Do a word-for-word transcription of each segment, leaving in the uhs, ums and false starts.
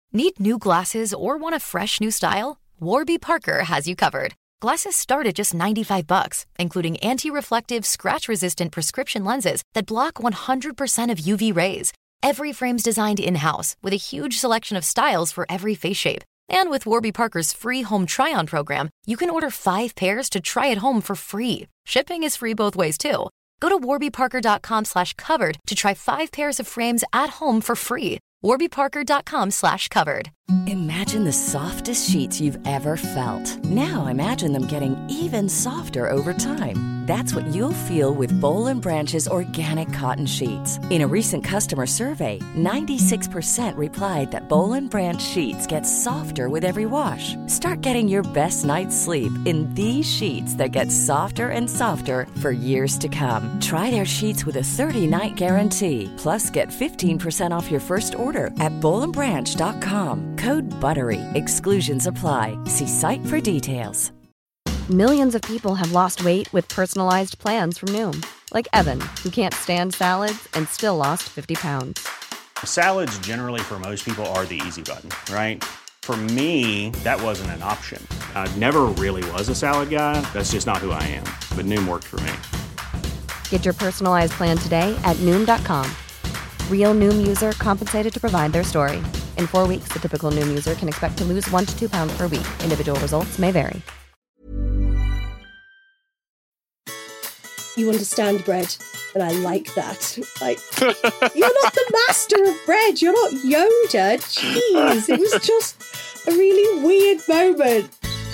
Need new glasses or want a fresh new style? Warby Parker has you covered. Glasses start at just ninety-five bucks, including anti-reflective, scratch-resistant prescription lenses that block one hundred percent of U V rays. Every frame's designed in-house with a huge selection of styles for every face shape. And with Warby Parker's free home try-on program, you can order five pairs to try at home for free. Shipping is free both ways, too. Go to warbyparker.com slash covered to try five pairs of frames at home for free. warbyparker.com slash covered. Imagine the softest sheets you've ever felt. Now imagine them getting even softer over time. That's what you'll feel with Boll and Branch's organic cotton sheets. In a recent customer survey, ninety-six percent replied that Boll and Branch sheets get softer with every wash. Start getting your best night's sleep in these sheets that get softer and softer for years to come. Try their sheets with a thirty-night guarantee. Plus, get fifteen percent off your first order at boll and branch dot com. Code BUTTERY. Exclusions apply. See site for details. Millions of people have lost weight with personalized plans from Noom. Like Evan, who can't stand salads and still lost fifty pounds. Salads generally for most people are the easy button, right? For me, that wasn't an option. I never really was a salad guy. That's just not who I am. But Noom worked for me. Get your personalized plan today at Noom dot com. Real Noom user compensated to provide their story. In four weeks, the typical Noom user can expect to lose one to two pounds per week. Individual results may vary. You understand bread, and I like that. Like, you're not the master of bread. You're not Yoda. Jeez, it was just a really weird moment.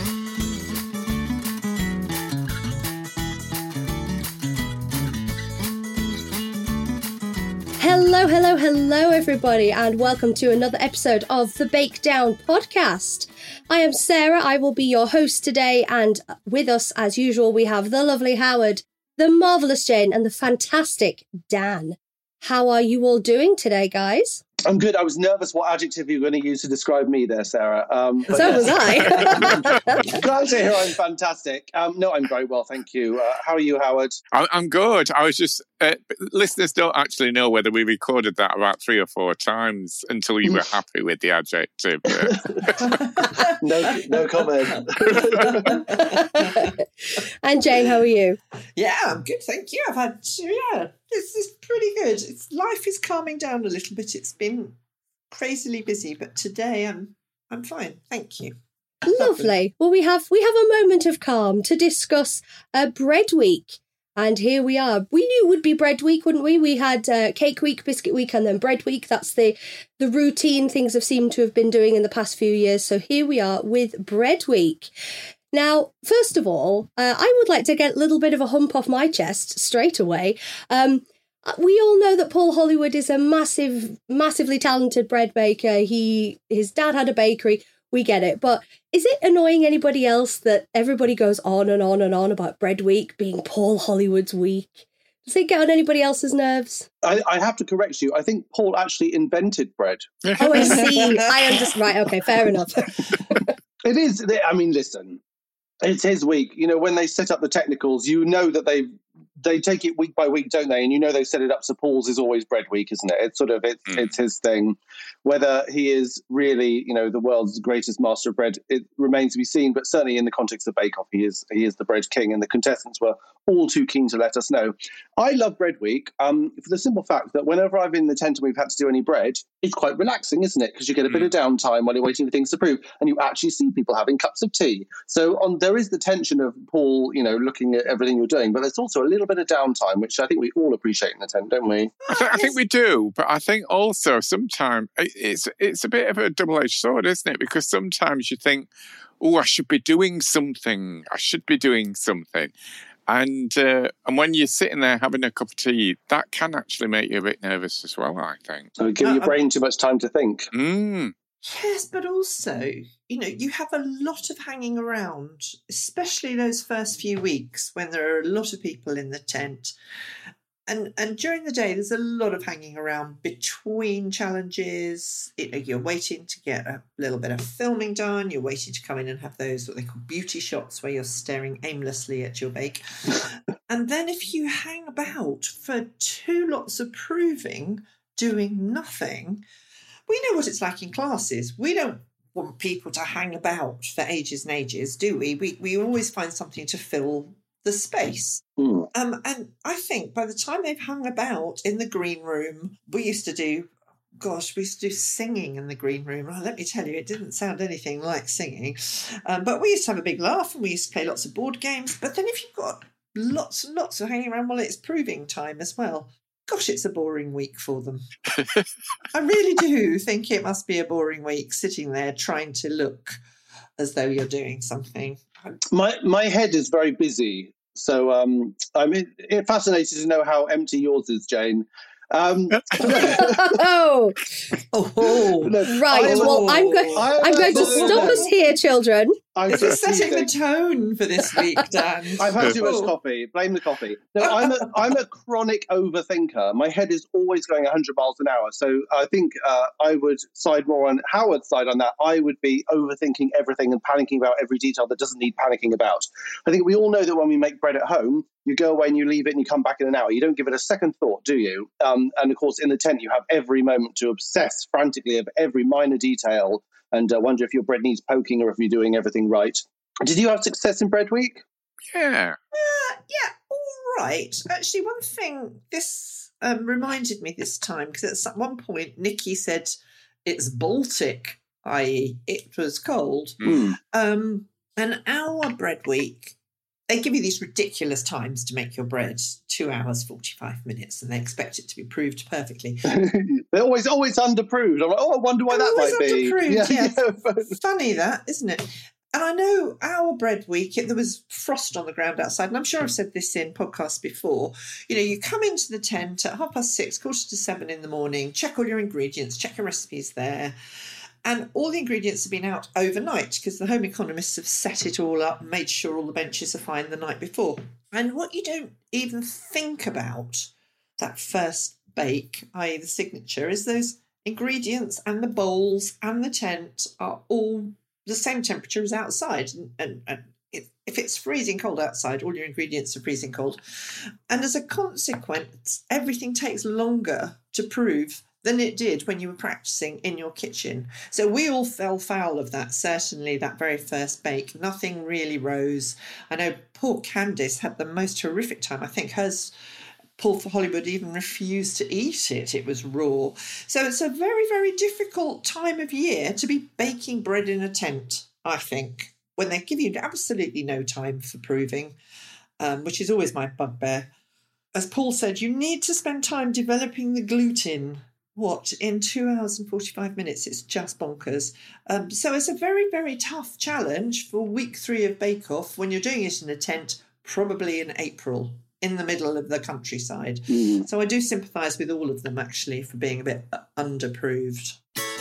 Hello, hello, hello, everybody, and welcome to another episode of the Bake Down podcast. I am Sarah. I will be your host today, and with us, as usual, we have the lovely Howard, the marvellous Jane, and the fantastic Dan. How are you all doing today, guys? I'm good. I was nervous what adjective you were going to use to describe me there, Sarah. Um, so yes. was I. Glad to hear I'm fantastic. Um, no, I'm very well, thank you. Uh, how are you, Howard? I'm good. I was just... Uh, listeners don't actually know whether we recorded that about three or four times until you were happy with the adjective. no, no comment. And Jane, how are you? Yeah, I'm good, thank you. I've had, yeah, this is pretty good. It's, life is calming down a little bit. It's been crazily busy, but today I'm I'm fine, thank you. Lovely. Well, we have we have a moment of calm to discuss uh, Bread Week. And here we are. We knew it would be Bread Week, wouldn't we? We had uh, Cake Week, Biscuit Week, and then Bread Week. That's the, the routine things have seemed to have been doing in the past few years. So here we are with Bread Week. Now, first of all, uh, I would like to get a little bit of a hump off my chest straight away. Um, we all know that Paul Hollywood is a massive, massively talented bread baker. He, his dad had a bakery. We get it. But is it annoying anybody else that everybody goes on and on and on about Bread Week being Paul Hollywood's week? Does it get on anybody else's nerves? I, I have to correct you. I think Paul actually invented bread. Oh, I see. I understand. Right. Okay. Fair enough. It is. I mean, listen, it's his week. You know, when they set up the technicals, you know that they they take it week by week, don't they? And you know they set it up so Paul's is always Bread Week, isn't it? It's sort of it's mm. it's his thing. Whether he is really, you know, the world's greatest master of bread, it remains to be seen. But certainly in the context of Bake Off, he is he is the bread king, and the contestants were all too keen to let us know. I love Bread Week um, for the simple fact that whenever I've been in the tent and we've had to do any bread, it's quite relaxing, isn't it? Because you get a mm. bit of downtime while you're waiting for things to prove, and you actually see people having cups of tea. So on there is the tension of Paul, you know, looking at everything you're doing, but there's also a little bit of downtime, which I think we all appreciate in the tent, don't we? I, th- I think we do, but I think also sometimes it's it's a bit of a double-edged sword, isn't it? Because sometimes you think, oh, I should be doing something. I should be doing something. And uh, and when you're sitting there having a cup of tea, that can actually make you a bit nervous as well, I think. So give uh, your brain too much time to think. Mm. Yes, but also, you know, you have a lot of hanging around, especially those first few weeks when there are a lot of people in the tent. And and during the day, there's a lot of hanging around between challenges. It, you're waiting to get a little bit of filming done. You're waiting to come in and have those, what they call beauty shots, where you're staring aimlessly at your bake. And then if you hang about for two lots of proving, doing nothing, we know what it's like in classes. We don't want people to hang about for ages and ages, do we? We we always find something to fill the space. Mm. Um, and I think by the time they've hung about in the green room, we used to do, gosh, we used to do singing in the green room. Oh, let me tell you, it didn't sound anything like singing. Um, but we used to have a big laugh and we used to play lots of board games. But then if you've got lots and lots of hanging around, well, it's proving time as well. Gosh, it's a boring week for them. I really do think it must be a boring week sitting there trying to look as though you're doing something. My my head is very busy, so um, I'm fascinated to know how empty yours is, Jane. Um, oh, oh, right. I'm, well, I'm, go- I'm, I'm going to stop us here, children. I'm this is setting the tone for this week, Dan. I've had too much coffee. Blame the coffee. No, I'm a I'm a chronic overthinker. My head is always going one hundred miles an hour. So I think uh, I would side more on Howard's side on that. I would be overthinking everything and panicking about every detail that doesn't need panicking about. I think we all know that when we make bread at home, you go away and you leave it and you come back in an hour. You don't give it a second thought, do you? Um, and of course, in the tent, you have every moment to obsess frantically of every minor detail and uh, wonder if your bread needs poking or if you're doing everything right. Did you have success in Bread Week? Yeah. Uh, yeah, all right. Actually, one thing, this um, reminded me this time, because at one point, Nikki said it's Baltic, that is it was cold. Mm. Um, and our Bread Week, they give you these ridiculous times to make your bread, two hours, forty-five minutes, and they expect it to be proved perfectly. They're always always underproved. I'm like, oh, I wonder why They're that might be. Underproved, yeah. yeah. Funny that, isn't it? And I know our Bread Week, there was frost on the ground outside, and I'm sure I've said this in podcasts before. You know, you come into the tent at half past six, quarter to seven in the morning, check all your ingredients, check your recipes there. And all the ingredients have been out overnight because the home economists have set it all up and made sure all the benches are fine the night before. And what you don't even think about that first bake, that is the signature, is those ingredients and the bowls and the tent are all the same temperature as outside. And, and, and it, if it's freezing cold outside, all your ingredients are freezing cold. And as a consequence, everything takes longer to prove than it did when you were practicing in your kitchen. So we all fell foul of that, certainly that very first bake. Nothing really rose. I know poor Candice had the most horrific time. I think hers, Paul for Hollywood, even refused to eat it. It was raw. So it's a very, very difficult time of year to be baking bread in a tent, I think, when they give you absolutely no time for proving, um, which is always my bugbear. As Paul said, you need to spend time developing the gluten. What, in two hours and forty-five minutes? It's just bonkers. Um, so it's a very, very tough challenge for week three of Bake Off when you're doing it in a tent, probably in April, in the middle of the countryside. Mm. So I do sympathise with all of them, actually, for being a bit underproved.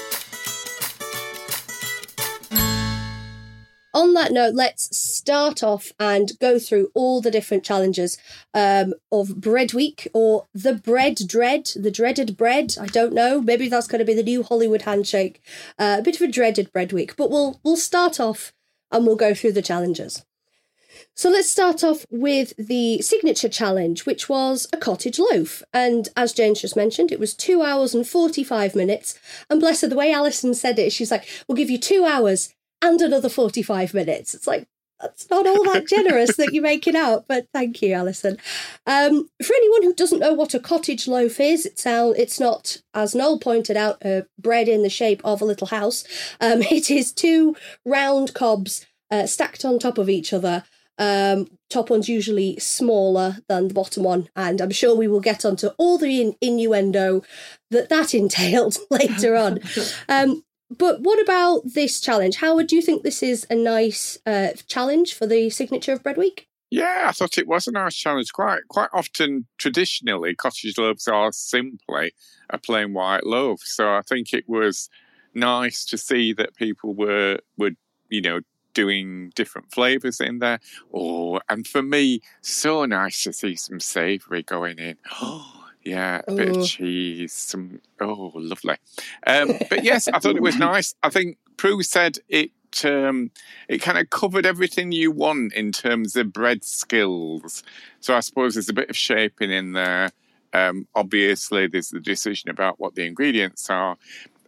On that note, let's start off and go through all the different challenges um, of Bread Week, or the Bread Dread, the dreaded bread. I don't know. Maybe that's going to be the new Hollywood handshake. Uh, a bit of a dreaded Bread Week, but we'll we'll start off and we'll go through the challenges. So let's start off with the signature challenge, which was a cottage loaf. And as Jane's just mentioned, it was two hours and forty-five minutes. And bless her, the way Alison said it, she's like, we'll give you two hours and another forty-five minutes. It's like, that's not all that generous that you make it out, but thank you, Alison. Um, for anyone who doesn't know what a cottage loaf is, it's, it's not, as Noel pointed out, uh, bread in the shape of a little house. Um, it is two round cobs uh, stacked on top of each other. Um, top one's usually smaller than the bottom one, and I'm sure we will get onto all the in- innuendo that that entailed later on. Um, But what about this challenge? Howard, do you think this is a nice uh, challenge for the signature of Bread Week? Yeah, I thought it was a nice challenge. Quite quite often, traditionally, cottage loaves are simply a plain white loaf. So I think it was nice to see that people were, were you know, doing different flavours in there. Oh, and for me, so nice to see some savoury going in. Oh, yeah, a bit Ooh. of cheese, some, oh, lovely. Um, but yes, I thought it was nice. I think Prue said it um, it kind of covered everything you want in terms of bread skills. So I suppose there's a bit of shaping in there. Um, obviously, there's the decision about what the ingredients are.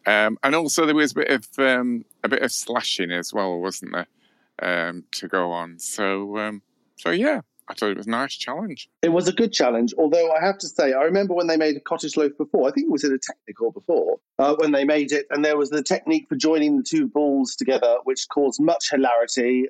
Um, and also there was a bit of um, a bit of slashing as well, wasn't there, um, to go on. So um, so yeah, I thought it was a nice challenge. It was a good challenge, although I have to say, I remember when they made a cottage loaf before, I think it was in a technical before, uh, when they made it, and there was the technique for joining the two balls together, which caused much hilarity.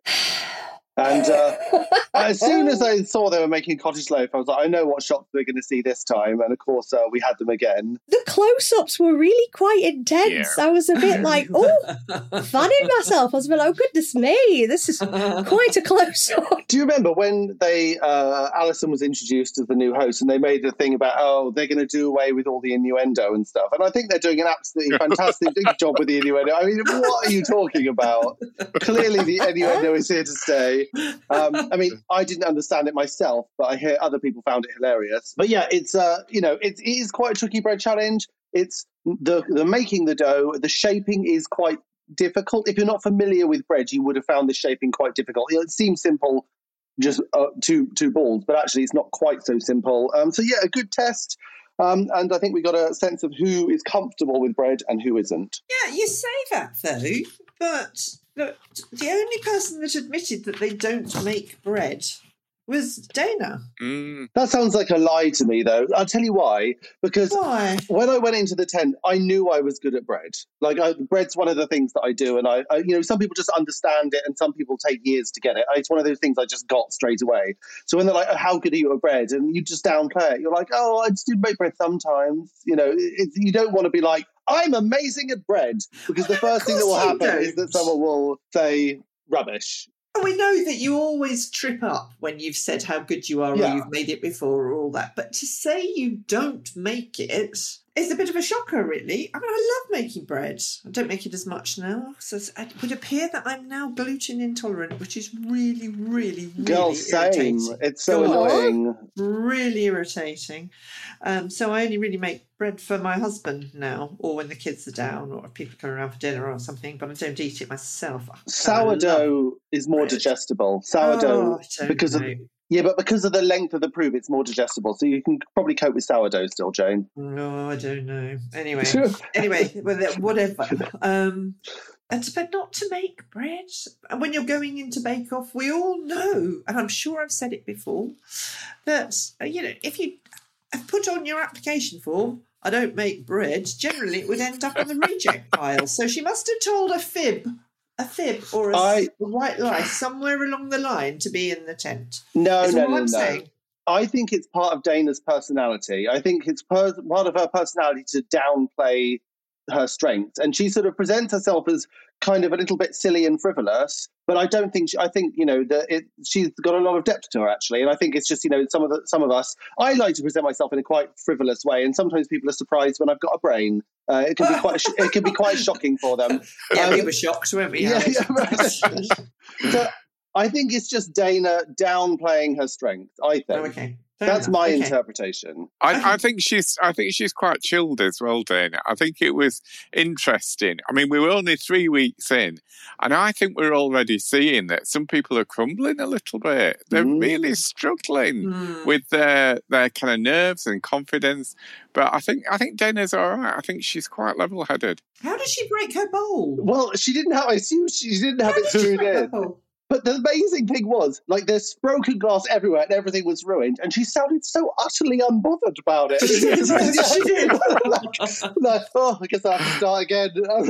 And uh, as soon as I saw they were making cottage loaf, I was like, I know what shots we're going to see this time. And of course, uh, we had them again. The close-ups were really quite intense. Yeah. I was a bit like, oh, fanning myself. I was a bit like, oh, goodness me, this is quite a close-up. Do you remember when they uh, Alison was introduced as the new host and they made a thing about, oh, they're going to do away with all the innuendo and stuff? And I think they're doing an absolutely fantastic job with the innuendo. I mean, what are you talking about? Clearly the innuendo is here to stay. Um, I mean, I didn't understand it myself, but I hear other people found it hilarious. But yeah, it's uh, you know, it, it is quite a tricky bread challenge. It's the the making the dough, the shaping is quite difficult. If you're not familiar with bread, you would have found the shaping quite difficult. It seems simple, just uh, two two balls, but actually it's not quite so simple. Um, so yeah, a good test. Um, and I think we got a sense of who is comfortable with bread and who isn't. Yeah, you say that though, but look, the only person that admitted that they don't make bread was Dana. Mm. That sounds like a lie to me, though. I'll tell you why. Because Why? when I went into the tent, I knew I was good at bread. Like, I, bread's one of the things that I do. And, I, I, you know, some people just understand it and some people take years to get it. It's one of those things I just got straight away. So when they're like, oh, how good are you at bread? And you just downplay it. You're like, oh, I just do make bread sometimes. You know, it, you don't want to be like, I'm amazing at bread. Because the first thing that will happen don't. is that someone will say rubbish. We know that you always trip up when you've said how good you are Yeah. or you've made it before or all that. But to say you don't make it is a bit of a shocker, really. I mean, I love making bread. I don't make it as much now. So it would appear that I'm now gluten intolerant, which is really, really, really Girl, same. irritating. It's so Go on. annoying. Really irritating. Um, so I only really make bread for my husband now, or when the kids are down, or if people come around for dinner or something, but I don't eat it myself. Sourdough is more bread. digestible. Sourdough, Oh, I don't because know. of yeah, but because of the length of the proof, it's more digestible. So you can probably cope with sourdough still, Jane. No, I don't know. Anyway, anyway, well, that- whatever. Um, and but not to make bread. And when you're going into Bake Off, we all know, and I'm sure I've said it before, that uh, you know, if you have put on your application form, I don't make bread, generally it would end up on the reject pile. So she must have told a fib. A fib or a I- white lie somewhere along the line to be in the tent. No, That's no, all no, I'm no. saying. I think it's part of Dana's personality. I think it's per- part of her personality to downplay her strengths. And she sort of presents herself as kind of a little bit silly and frivolous. But I don't think, she, I think, you know, that it, she's got a lot of depth to her, actually. And I think it's just, you know, some of the, some of us, I like to present myself in a quite frivolous way. And sometimes people are surprised when I've got a brain. Uh, it can be quite, sh- it can be quite shocking for them. Yeah, Um, we were shocked, weren't we? Yeah, Alex? yeah, right. So I think it's just Dana downplaying her strength, I think. Oh, okay. Fair That's enough. my Okay. interpretation. I, I think she's. I think she's quite chilled as well, Dana. I think it was interesting. I mean, we were only three weeks in, and I think we're already seeing that some people are crumbling a little bit. They're Mm. really struggling Mm. with their their kind of nerves and confidence. But I think I think Dana's all right. I think she's quite level-headed. How did she break her bowl? Well, she didn't have, I assume she didn't have How it did she screwed break her in. bowl? But the amazing thing was, like, there's broken glass everywhere and everything was ruined, and she sounded so utterly unbothered about it. She did, yes, she did. like, like, oh, I guess I have to start again.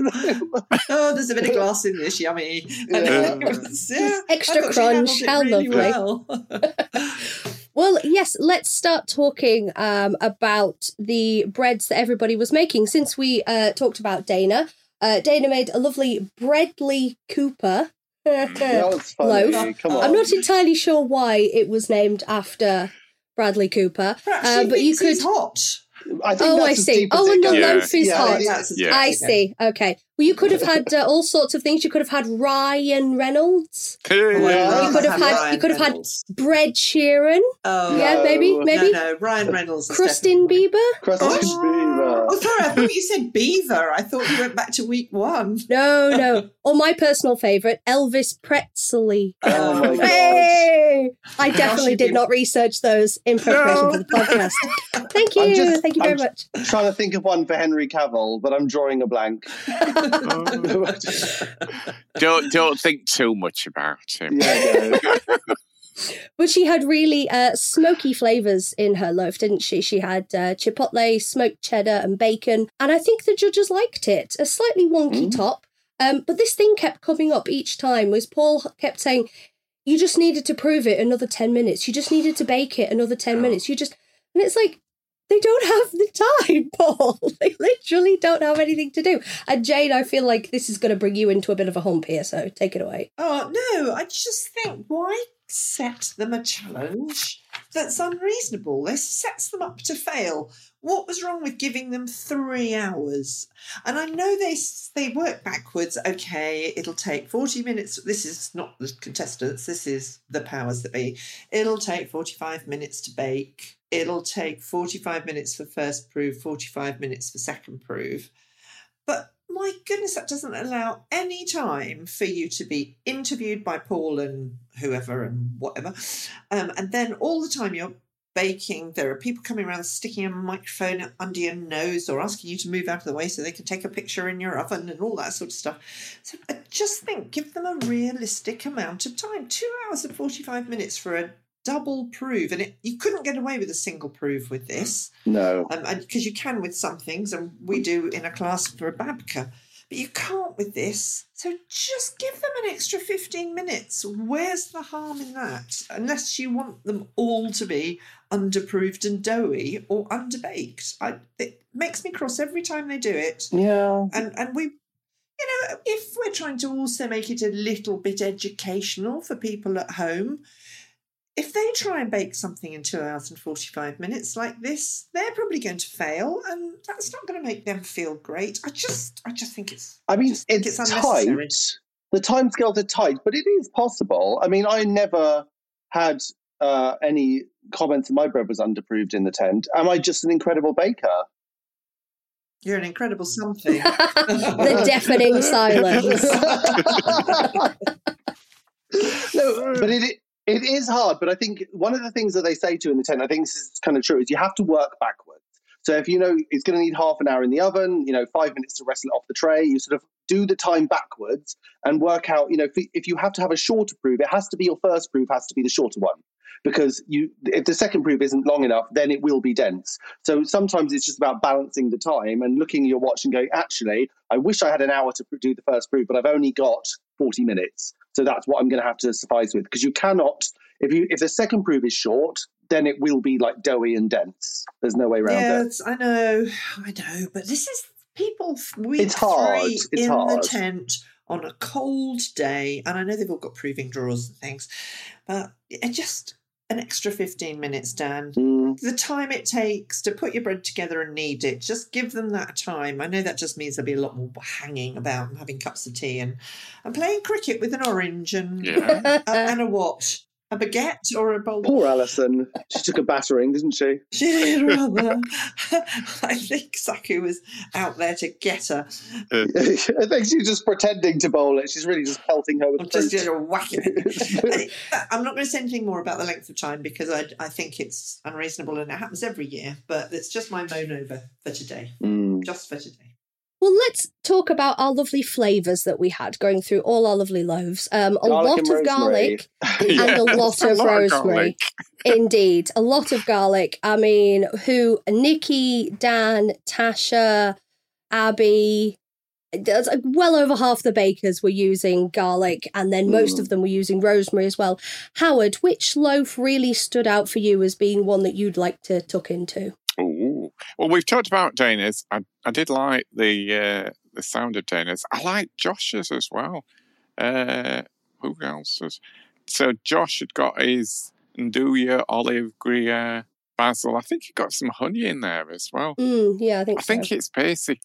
Oh, there's a bit of glass in this, yummy. And Yeah. it was, yeah, Extra I thought she crunch, handled it how really lovely. well. Well, yes, let's start talking um, about the breads that everybody was making. Since we uh, talked about Dana, uh, Dana made a lovely Breadly Cooper That was funny. loaf. Come on. I'm not entirely sure why it was named after Bradley Cooper, Perhaps uh, she but you thinks could. he's hot. I think Oh, that's I as see. deep as Oh, it and the goes. Yeah. loaf is Yeah, hot. it- That's as Yeah. bad I as it see. Okay. Well, you could have had uh, all sorts of things. You could have had Ryan Reynolds. Yeah. You could have had. Ryan You could have Reynolds. had Bread Sheeran. Oh, Yeah, No. maybe, maybe. No, no, Ryan Reynolds. is Kristen definitely- Bieber. Kristen Oh, Bieber. oh, sorry, I thought you said Beaver. I thought you went back to week one. No, no. Or my personal favourite, Elvis Presley. Oh my god. Hey! I definitely you did did. not research those in preparation for the podcast. Thank you. I'm just- Thank you very I'm much. Trying to think of one for Henry Cavill, but I'm drawing a blank. don't don't think too much about him. Yeah, no. But she had really uh, smoky flavours in her loaf, didn't she? She had uh, chipotle, smoked cheddar, and bacon. And I think the judges liked it. A slightly wonky Mm. top. Um, but this thing kept coming up each time, was Paul kept saying, you just needed to prove it another ten minutes. You just needed to bake it another ten Oh. minutes. You just... And it's like, they don't have the time, Paul. They literally don't have anything to do. And Jane, I feel like this is going to bring you into a bit of a hump here, so take it away. Oh, no, I just think, why set them a challenge that's unreasonable? This sets them up to fail. What was wrong with giving them three hours? And I know they they work backwards. Okay, it'll take forty minutes. This is not the contestants. This is the powers that be. It'll take forty-five minutes to bake. It'll take forty-five minutes for first proof, forty-five minutes for second proof. But my goodness, that doesn't allow any time for you to be interviewed by Paul and whoever and whatever. Um, and then all the time you're baking, there are people coming around sticking a microphone under your nose or asking you to move out of the way so they can take a picture in your oven and all that sort of stuff. So I just think, give them a realistic amount of time. Two hours and forty-five minutes for a double prove. And it, you couldn't get away with a single prove with this. No. Um, and because you can with some things, and we do in a class for a babka, but you can't with this. So just give them an extra fifteen minutes. Where's the harm in that? Unless you want them all to be underproofed and doughy or underbaked. I, it makes me cross every time they do it. Yeah. And and we, you know, if we're trying to also make it a little bit educational for people at home, if they try and bake something in two hours and forty-five minutes like this, they're probably going to fail, and that's not going to make them feel great. I just, I just think it's. I mean, just think it's, it's tight. unnecessary. The timescales are tight, but it is possible. I mean, I never had uh, any comments that my bread was underproved in the tent. Am I just an incredible baker? You're an incredible something. The deafening silence. No, but it it is hard. But I think one of the things that they say to in the tent, I think this is kind of true, is you have to work backwards. So if you know it's going to need half an hour in the oven, you know, five minutes to wrestle it off the tray, you sort of do the time backwards and work out, you know, if, if you have to have a shorter proof, it has to be your first proof has to be the shorter one. Because you, if the second proof isn't long enough, then it will be dense. So sometimes it's just about balancing the time and looking at your watch and going, actually, I wish I had an hour to do the first proof, but I've only got forty minutes. So that's what I'm going to have to suffice with. Because you cannot, if you if the second proof is short, then it will be like doughy and dense. There's no way around yeah, it. it's, I know, I know. But this is people week It's hard. three It's in hard. the tent on a cold day. And I know they've all got proving drawers and things, but it just... an extra fifteen minutes, Dan. Mm. The time it takes to put your bread together and knead it, just give them that time. I know that just means there'll be a lot more hanging about and having cups of tea and, and playing cricket with an orange and, Yeah. a, and a what? A baguette or a bowl? Poor Alison. She took a battering, didn't she? She did rather. I think Saku was out there to get her. I think she's just pretending to bowl it. She's really just pelting her with Or just fruit. you know, whacking it. I'm not going to say anything more about the length of time because I, I think it's unreasonable and it happens every year. But it's just my moan over for today. Mm. Just for today. Well, let's talk about our lovely flavours that we had going through all our lovely loaves. Um, a Garlic lot and of rosemary. garlic and Yeah, a lot a of lot of rosemary. garlic. Indeed, a lot of garlic. I mean, who? Nikki, Dan, Tasha, Abby. There's, like, well over half the bakers were using garlic, and then most Mm. of them were using rosemary as well. Howard, which loaf really stood out for you as being one that you'd like to tuck into? Ooh. Well, we've talked about Dana's. I, I did like the uh, the sound of Dana's. I like Josh's as well. Uh, who else was? So Josh had got his Nduja, olive, Gruyere, basil. I think he got some honey in there as well. Mm, yeah, I think I think so. it's basically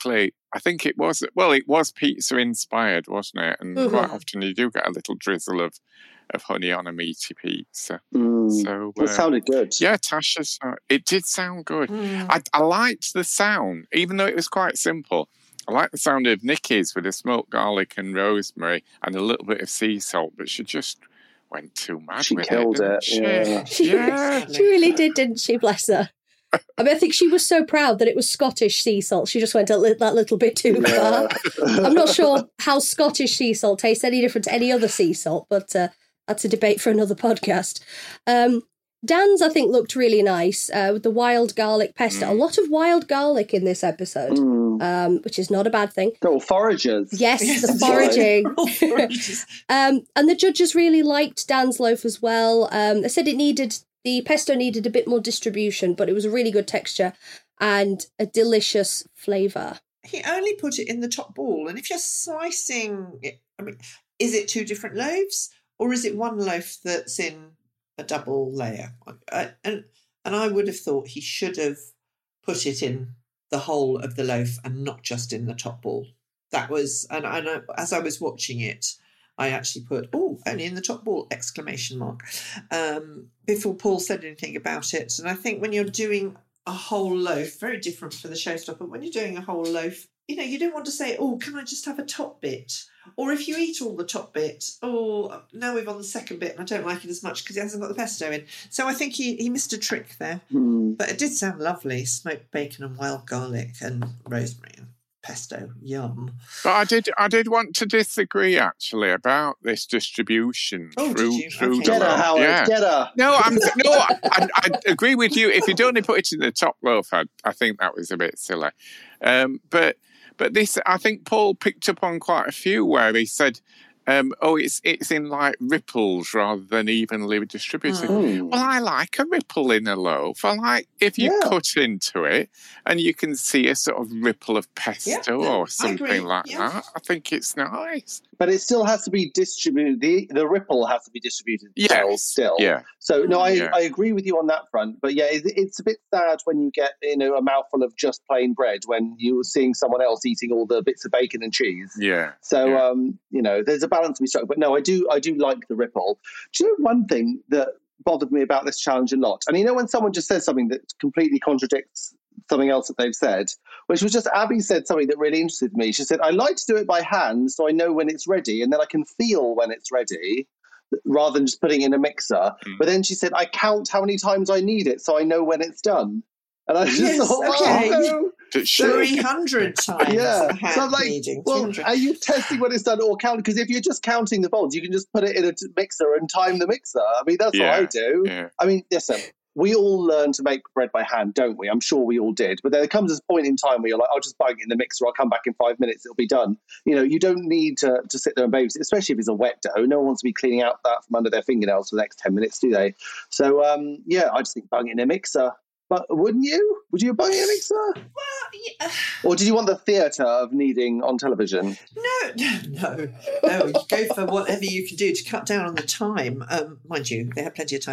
I think it was, well, it was pizza inspired, wasn't it? And Mhm. quite often you do get a little drizzle of, of honey on a meaty pizza. Mm. So It uh, sounded good. yeah, Tasha's, uh, it did sound good. Mm. I, I liked the sound, even though it was quite simple. I liked the sound of Nikki's with the smoked garlic and rosemary and a little bit of sea salt, but she just went too mad She with killed it, didn't it, she? yeah. She, Yeah. she really did, didn't she? Bless her. I mean, I think she was so proud that it was Scottish sea salt. She just went a li- that little bit too far. I'm not sure how Scottish sea salt tastes any different to any other sea salt, but uh, that's a debate for another podcast. Um, Dan's, I think, looked really nice uh, with the wild garlic pesto. Mm. A lot of wild garlic in this episode, Mm. um, which is not a bad thing. Oh, foragers. Yes, Yes, the that's foraging. Forages. um, and the judges really liked Dan's loaf as well. Um, they said it needed, the pesto needed a bit more distribution, but it was a really good texture and a delicious flavour. He only put it in the top ball, and if you're slicing it, I mean, is it two different loaves, or is it one loaf that's in a double layer? I, and and I would have thought he should have put it in the whole of the loaf and not just in the top ball. That was, and, and I, as I was watching it, I actually put, oh, only in the top ball, exclamation mark, um, before Paul said anything about it. And I think when you're doing a whole loaf, very different for the showstopper, when you're doing a whole loaf, you know, you don't want to say, oh, can I just have a top bit? Or if you eat all the top bit, oh, now we've on the second bit and I don't like it as much because it hasn't got the pesto in. So I think he, he missed a trick there. Mm. But it did sound lovely, smoked bacon and wild garlic and rosemary and pesto, yum. But I did, I did want to disagree actually about this distribution Oh, did through you? through Okay. the Get her, loaf. Howard. Yeah. Get her. No, I'm no, I, I agree with you. If you'd only put it in the top loaf, I, I think that was a bit silly. Um, but but this, I think Paul picked up on quite a few where he said, um, "Oh, it's it's in like ripples rather than evenly distributed." Mm. Well, I like a ripple in a loaf. I like if you Yeah. cut into it and you can see a sort of ripple of pesto Yeah, no, I or agree, something like yeah. that. I think it's nice. But it still has to be distributed. The the ripple has to be distributed Yes, well still. yeah. So no, I, Yeah. I agree with you on that front. But yeah, it, it's a bit sad when you get, you know, a mouthful of just plain bread when you're seeing someone else eating all the bits of bacon and cheese. Yeah. So yeah. um, you know, there's a balance to be struck. But no, I do I do like the ripple. Do you know one thing that bothered me about this challenge a lot? And you know when someone just says something that completely contradicts something else that they've said, which was just Abby said something that really interested me. She said, I like to do it by hand so I know when it's ready and then I can feel when it's ready rather than just putting it in a mixer. Mm. But then she said, I count how many times I need it so I know when it's done. And I just Yes, thought, okay. oh, no. But sure. three hundred times Yeah, the hand so I'm like, kneading. well, two hundred. are you testing when it's done or counting? Because if you're just counting the folds, you can just put it in a t- mixer and time the mixer. I mean, that's Yeah, what I do. yeah. I mean, listen, we all learn to make bread by hand, don't we? I'm sure we all did. But there comes a point in time where you're like, I'll just bung it in the mixer. I'll come back in five minutes. It'll be done. You know, you don't need to, to sit there and babysit, especially if it's a wet dough. No one wants to be cleaning out that from under their fingernails for the next ten minutes, do they? So, um, yeah, I just think bung it in a mixer. But wouldn't you? Would you bung it in a mixer? Well, yeah. Or did you want the theatre of kneading on television? No, no, no, no. You go for whatever you can do to cut down on the time. Um, mind you, they have plenty of time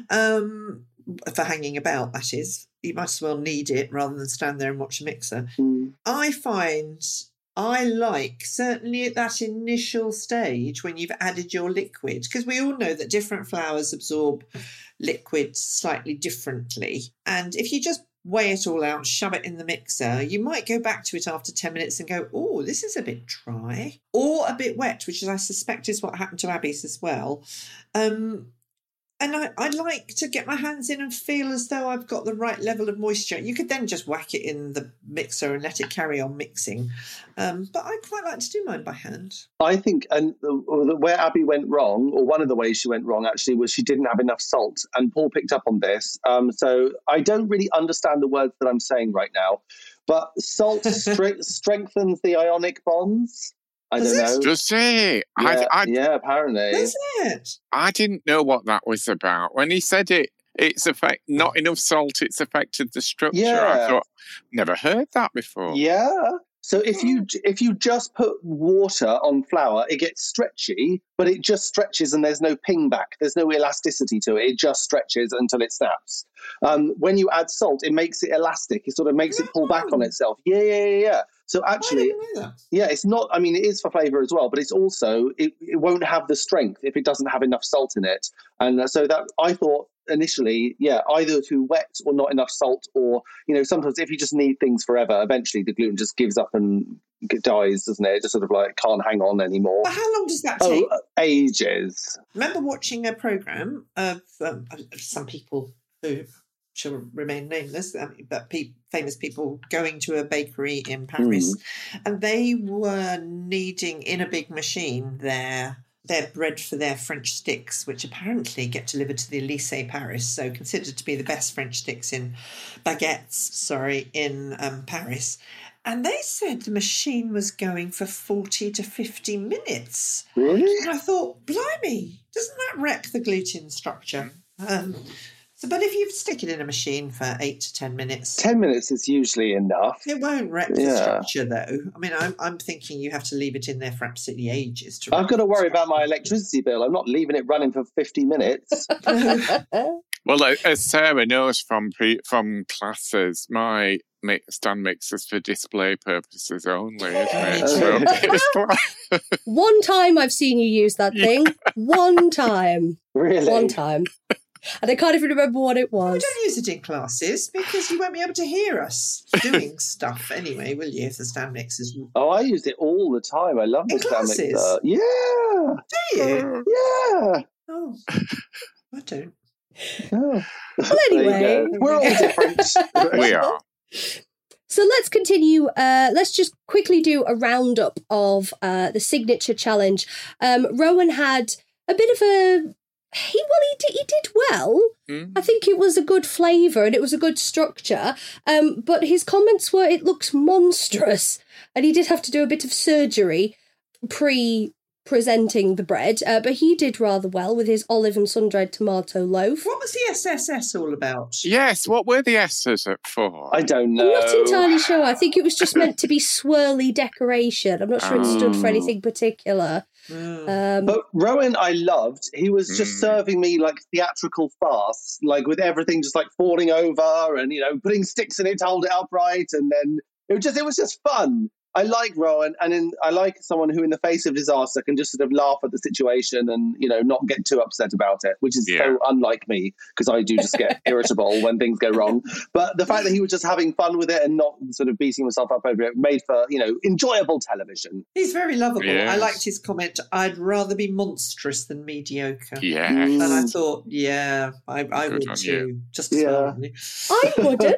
um, for hanging about. That is, you might as well knead it rather than stand there and watch a mixer. Mm. I find I like certainly at that initial stage when you've added your liquid, because we all know that different flours absorb liquid slightly differently, and if you just weigh it all out, shove it in the mixer, you might go back to it after ten minutes and go, oh, this is a bit dry or a bit wet, which is, I suspect is what happened to Abby's as well. Um, and I, I like to get my hands in and feel as though I've got the right level of moisture. You could then just whack it in the mixer and let it carry on mixing. Um, but I quite like to do mine by hand. I think, and the, where Abby went wrong, or one of the ways she went wrong actually, was she didn't have enough salt. And Paul picked up on this. Um, so I don't really understand the words that I'm saying right now, but salt stre- strengthens the ionic bonds. I Does don't it? know. Does it? Yeah, I, I, yeah, apparently. That's it. I didn't know what that was about. When he said it, it's affect not enough salt, it's affected the structure. Yeah. I thought, never heard that before. Yeah. So if you if you just put water on flour, it gets stretchy, but it just stretches and there's no ping back. There's no elasticity to it. It just stretches until it snaps. Um, when you add salt, it makes it elastic. It sort of makes it pull back on itself. Yeah, yeah, yeah, yeah. So actually, I didn't know that. yeah, it's not, I mean, it is for flavour as well, but it's also, it, it won't have the strength if it doesn't have enough salt in it. And so that, I thought initially, yeah, either too wet or not enough salt, or, you know, sometimes if you just need things forever, eventually the gluten just gives up and dies, doesn't it? It just sort of like can't hang on anymore. But how long does that take? Oh, ages. Remember watching a programme of um, some people who shall remain nameless, I mean, but pe- famous people going to a bakery in Paris, mm. and they were kneading in a big machine their their bread for their French sticks, which apparently get delivered to the Elysée Paris, so considered to be the best French sticks in baguettes, sorry, in um, Paris. And they said the machine was going for forty to fifty minutes. Really? And I thought, blimey, doesn't that wreck the gluten structure? Um, so, but if you stick it in a machine for eight to ten minutes... Ten minutes is usually enough. It won't wreck yeah. the structure, though. I mean, I'm, I'm thinking you have to leave it in there for absolutely ages. To I've got to worry about my electricity bill. I'm not leaving it running for fifty minutes. Well, as Sarah knows from pre, from classes, my stand mixers for display purposes only, isn't it? So one time I've seen you use that thing. Yeah. One time. Really? One time. And I can't even remember what it was. Well, don't use it in classes because you won't be able to hear us doing stuff anyway, will you, if the stand mixers... Oh, I use it all the time. I love the stand mixer. Yeah. Do you? Yeah. Oh, I don't. Oh. Well, anyway. We're all different. We are. So let's continue. Uh, let's just quickly do a roundup of uh, the signature challenge. Um, Rowan had a bit of a... He well, he did, he did well. Mm. I think it was a good flavour and it was a good structure. Um, but his comments were, it looks monstrous. And he did have to do a bit of surgery pre-presenting the bread. Uh, but he did rather well with his olive and sun-dried tomato loaf. What was the S S S all about? Yes, what were the S's for? I don't know. I'm not entirely sure. I think it was just meant to be swirly decoration. I'm not sure it stood for anything particular. Mm. Um, but Rowan, I loved. He was just mm. serving me like theatrical farce, like with everything just like falling over and, you know, putting sticks in it to hold it upright. And then it was just, it was just fun. I like Rowan, and in, I like someone who, in the face of disaster, can just sort of laugh at the situation and, you know, not get too upset about it, which is yeah. so unlike me, because I do just get irritable when things go wrong. But the fact that he was just having fun with it and not sort of beating himself up over it made for, you know, enjoyable television. He's very lovable. Yes. I liked his comment, I'd rather be monstrous than mediocre. Yeah. And I thought, yeah, I, I would too. You. Just yeah. I wouldn't.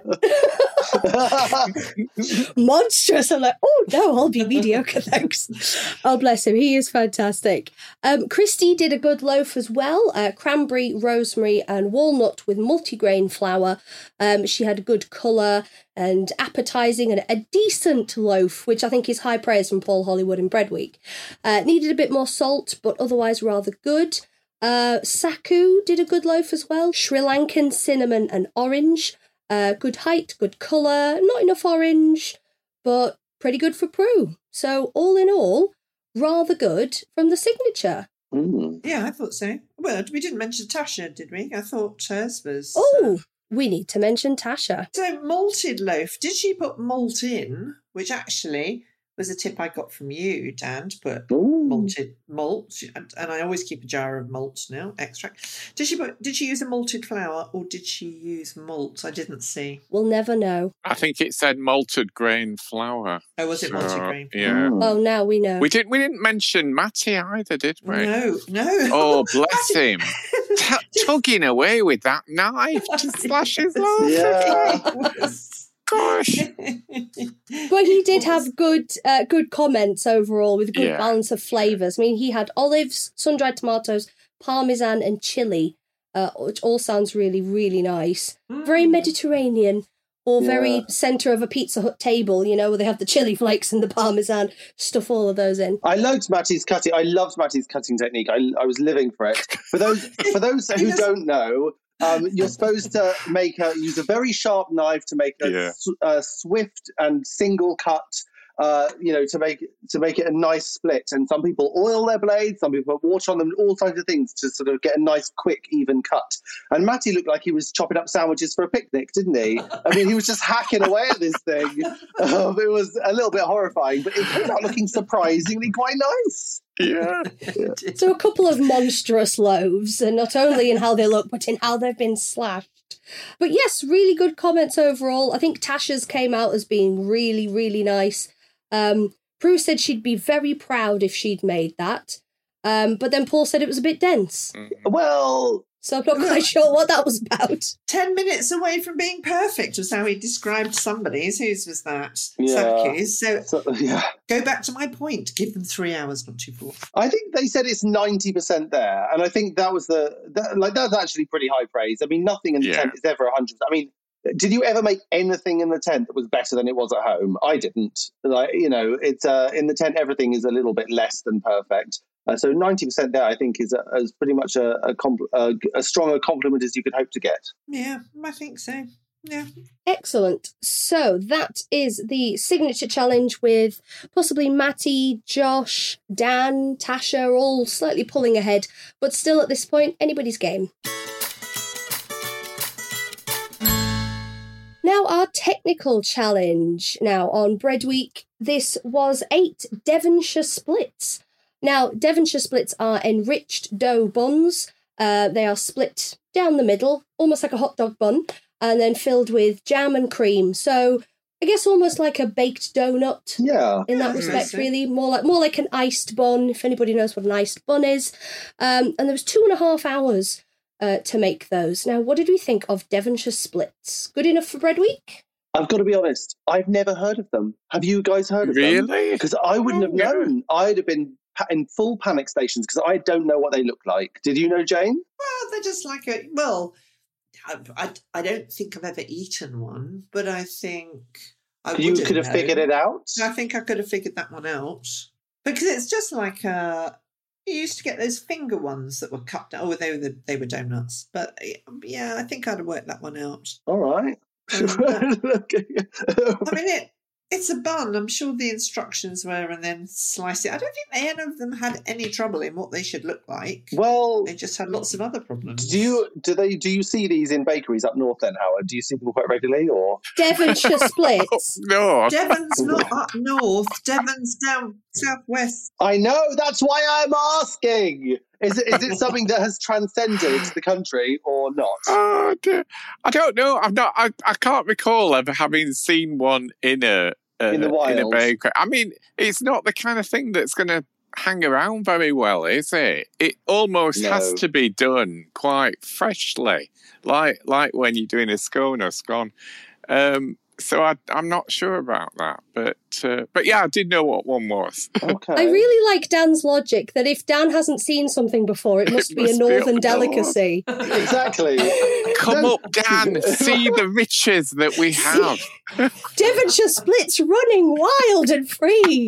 Monstrous. I'm like, oh no, I'll be mediocre, thanks. Oh, bless him. He is fantastic. Um, Christy did a good loaf as well. Uh, cranberry, rosemary and walnut with multigrain flour. Um, she had good colour and appetising and a decent loaf, which I think is high praise from Paul Hollywood in Bread Week. Uh, needed a bit more salt, but otherwise rather good. Uh, Saku did a good loaf as well. Sri Lankan cinnamon and orange. Uh, good height, good colour, not enough orange, but pretty good for Prue. So all in all, rather good from the signature. Mm. Yeah, I thought so. Well, we didn't mention Tasha, did we? I thought hers was... Oh, uh... we need to mention Tasha. So malted loaf, did she put malt in, which actually was a tip I got from you, Dan, to put Ooh. malted malt, and, and I always keep a jar of malt now, extract. Did she put? Did she use a malted flour or did she use malt? I didn't see. We'll never know. I think it said malted grain flour. Oh, was it so, malted grain flour? Yeah. Oh, now we know. We didn't. We didn't mention Matty either, did we? No, no. Oh, bless him. T- tugging away with that knife to slash his loaf. Yeah. Gosh. But he did have good uh, good comments overall with a good yeah. balance of flavours. I mean, he had olives, sun-dried tomatoes, parmesan and chilli, uh, which all sounds really, really nice. Mm. Very Mediterranean, or yeah. very centre of a Pizza Hut table, you know, where they have the chilli flakes and the parmesan, stuff all of those in. I loved Matty's cutting. I loved Matty's cutting technique. I, I was living for it. For those, for those who don't know, Um, you're supposed to make a use a very sharp knife to make a, yeah. s- a swift and single cut uh, you know, to make to make it a nice split. And some people oil their blades, some people put water on them, all kinds of things to sort of get a nice, quick, even cut. And Matty looked like he was chopping up sandwiches for a picnic, didn't he? I mean, he was just hacking away at this thing. Um, it was a little bit horrifying, but it came out looking surprisingly quite nice. Yeah. yeah. So a couple of monstrous loaves, and not only in how they look, but in how they've been slashed. But yes, really good comments overall. I think Tasha's came out as being really, really nice. Um, Prue said she'd be very proud if she'd made that. Um, but then Paul said it was a bit dense. Well... So I'm not quite sure what that was about. Ten minutes away from being perfect was how he described somebody's. Whose was that? Yeah. Saki's. So, So, yeah. go back to my point. Give them three hours, not two, four. I think they said it's ninety percent there. And I think that was the, that, like, that's actually pretty high praise. I mean, nothing in the Yeah. tent is ever one hundred percent. I mean, did you ever make anything in the tent that was better than it was at home? I didn't. Like, you know, it's uh, in the tent, everything is a little bit less than perfect. Uh, so ninety percent there, I think, is a, is pretty much a, a, compl- a, a strong a compliment as you could hope to get. Yeah, I think so. Yeah. Excellent. So that is the signature challenge with possibly Matty, Josh, Dan, Tasha, all slightly pulling ahead, but still at this point, anybody's game. Now, our technical challenge. Now, on Bread Week, this was eight Devonshire splits. Now, Devonshire splits are enriched dough buns. Uh, they are split down the middle, almost like a hot dog bun, and then filled with jam and cream. So, I guess almost like a baked donut. Yeah. In that Yeah, respect, interesting. really. More like more like an iced bun, if anybody knows what an iced bun is. Um, and there was two and a half hours uh, to make those. Now, what did we think of Devonshire splits? Good enough for Bread Week? I've got to be honest, I've never heard of them. Have you guys heard of them? Really? Because I wouldn't have No. known. I'd have been pa- in full panic stations because I don't know what they look like. Did you know, Jane? Well, they're just like a... Well, I, I, I don't think I've ever eaten one, but I think I You wouldn't could have know. figured it out. I think I could have figured that one out. Because it's just like a... You used to get those finger ones that were cut down. Oh, they were, the, they were donuts. But yeah, I think I'd have worked that one out. All right. Um, but- Okay. I mean, it, it's a bun. I'm sure the instructions were, and then slice it. I don't think any of them had any trouble in what they should look like. Well, They just had lots of other problems. do you do they do you see these in bakeries up north then, Howard? Do you see them quite regularly, or Devonshire splits. No. Devon's not up north. Devon's down southwest. I know that's why I'm asking. Is it is it something that has transcended the country or not? Oh, dear. I don't know. I'm not. I, I can't recall ever having seen one in a uh, In the wild. in a bakery. I mean, it's not the kind of thing that's going to hang around very well, is it? It almost No. has to be done quite freshly, like like when you're doing a scone or scone. Um, so I, I'm not sure about that, but uh, but yeah, I did know what one was. Okay. I really like Dan's logic that if Dan hasn't seen something before, it must It be a must be up northern north. delicacy. Exactly. Come No. up, Dan. See the riches that we have. Devonshire splits running wild and free.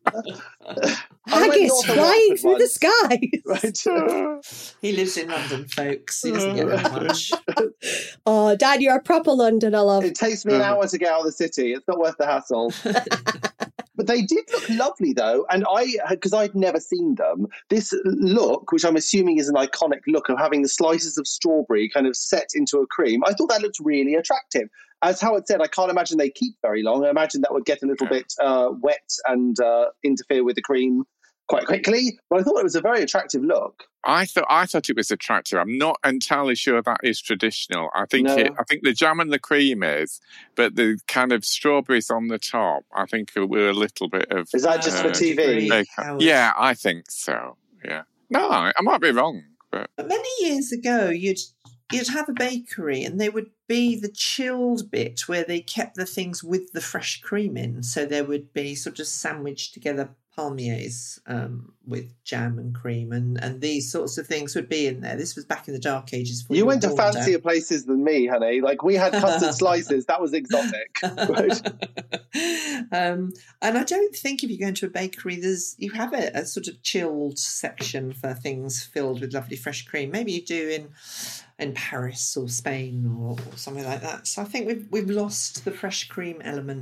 I went Haggis north and flying west through the once. skies. Right. He lives in London, folks. He doesn't get that much. Oh, Dad, you're a proper Londoner, love. It takes me an hour to get out of the city. It's not worth the hassle. But they did look lovely, though. And I, because I'd never seen them, this look, which I'm assuming is an iconic look of having the slices of strawberry kind of set into a cream, I thought that looked really attractive. As Howard said, I can't imagine they keep very long. I imagine that would get a little bit uh, wet and uh, interfere with the cream quite quickly. But I thought it was a very attractive look. I thought I thought it was attractive. I'm not entirely sure that is traditional. I think No. it, I think the jam and the cream is, but the kind of strawberries on the top, I think were a little bit of. Is that just for uh, T V? agree. bake- Howard. Yeah, I think so. Yeah. No, I, I might be wrong, but But many years ago, you'd you'd have a bakery, and there would be the chilled bit where they kept the things with the fresh cream in. So there would be sort of sandwiched together palmiers um, with jam and cream, and, and these sorts of things would be in there. This was back in the dark ages. before You were went to born, fancier Dan. places than me, honey. Like, we had custard slices. That was exotic. Right? um, and I don't think if you go into a bakery, there's you have a, a sort of chilled section for things filled with lovely fresh cream. Maybe you do in in Paris or Spain or, or something like that. So I think we've we've lost the fresh cream element.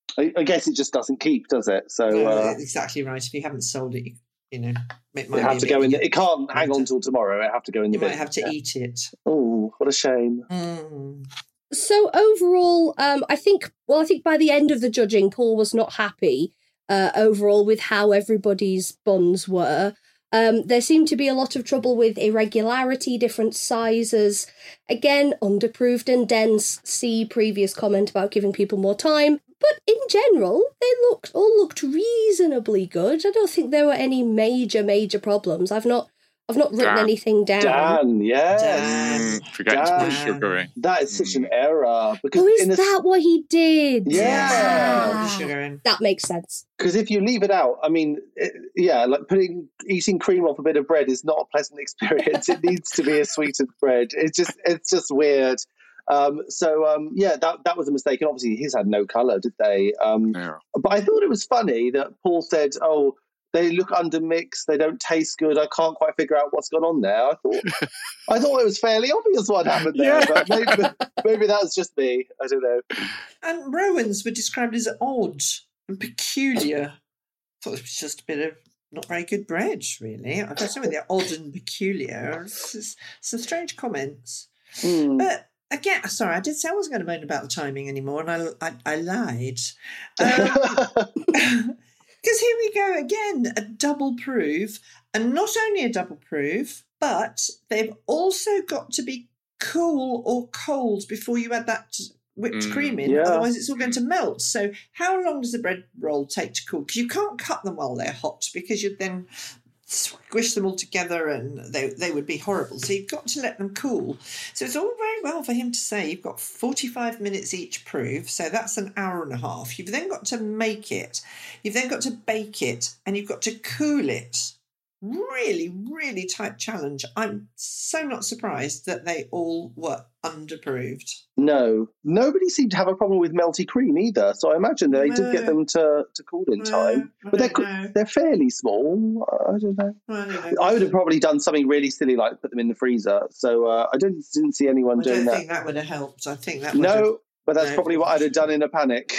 I, I guess it just doesn't keep, does it? So No, uh, exactly right. If you haven't sold it, you, you know, it might it have be to a go bit- in. The, it can't hang on to- till tomorrow. It have to go in the You bin. might have to Yeah. eat it. Oh, what a shame. Mm. So overall, um, I think, well, I think by the end of the judging, Paul was not happy uh, overall with how everybody's buns were. Um, there seemed to be a lot of trouble with irregularity, different sizes. Again, underproofed and dense. See previous comment about giving people more time. But in general, they looked all looked reasonably good. I don't think there were any major, major problems. I've not, I've not written Dan. anything down. Dan, yes. Dan. Mm, forgetting to put Dan. sugar in. That is such an error. Because Oh, is in a, that what he did? Yeah. Put the Ah, sugar in. that makes sense. Because if you leave it out, I mean, it, yeah, like putting eating cream off a bit of bread is not a pleasant experience. It needs to be a sweetened bread. It's just it's just weird. Um, so um, yeah, that that was a mistake. And obviously, his had no colour, did they? Um, Yeah. But I thought it was funny that Paul said, "Oh, they look undermixed. They don't taste good. I can't quite figure out what's gone on there." I thought I thought it was fairly obvious what happened there, Yeah. but maybe maybe that was just me. I don't know. And Rowan's were described as odd and peculiar. I thought it was just a bit of not very good bread, really. I don't know whether they're odd and peculiar. It's just some strange comments. Hmm. But again, sorry, I did say I wasn't going to moan about the timing anymore, and I, I, I lied. Um, Because here we go again, a double proof. And not only a double proof, but they've also got to be cool or cold before you add that whipped Mm. cream in. Yeah. Otherwise, it's all going to melt. So how long does the bread roll take to cool? Because you can't cut them while they're hot because you'd then squish them all together and they, they would be horrible. So you've got to let them cool. So it's all very well for him to say you've got forty-five minutes each proof, so that's an hour and a half. You've then got to make it, you've then got to bake it, and you've got to cool it. Really, really tight challenge. I'm so not surprised that they all were underproved. No, nobody seemed to have a problem with melty cream either. So I imagine they did get No. them to, to cool in time. No, I But they're don't co- know. they're fairly small. I don't know. Well, you know, I would have probably done something really silly like put them in the freezer. So uh, I didn't didn't see anyone I doing don't that. think that would have helped. I think that would have... No, but that's No. probably what I'd have done in a panic.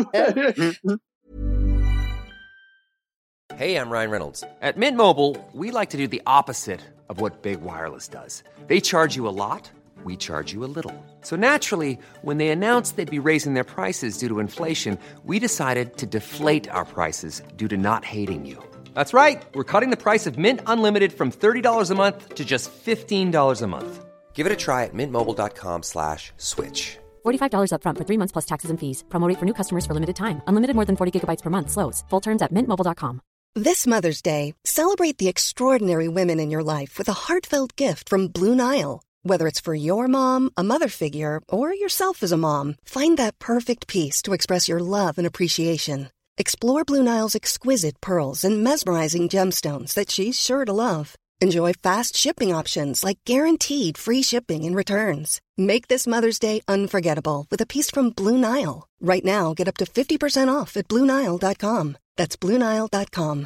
Hey, I'm Ryan Reynolds. At Mint Mobile, we like to do the opposite of what Big Wireless does. They charge you a lot, we charge you a little. So naturally, when they announced they'd be raising their prices due to inflation, we decided to deflate our prices due to not hating you. That's right. We're cutting the price of Mint Unlimited from thirty dollars a month to just fifteen dollars a month. Give it a try at mintmobile.com slash switch. forty-five dollars up front for three months plus taxes and fees. Promo rate for new customers for limited time. Unlimited more than forty gigabytes per month. Slows full terms at mint mobile dot com. This Mother's Day, celebrate the extraordinary women in your life with a heartfelt gift from Blue Nile. Whether it's for your mom, a mother figure, or yourself as a mom, find that perfect piece to express your love and appreciation. Explore Blue Nile's exquisite pearls and mesmerizing gemstones that she's sure to love. Enjoy fast shipping options like guaranteed free shipping and returns. Make this Mother's Day unforgettable with a piece from Blue Nile. Right now, get up to fifty percent off at blue nile dot com. That's blue nile dot com.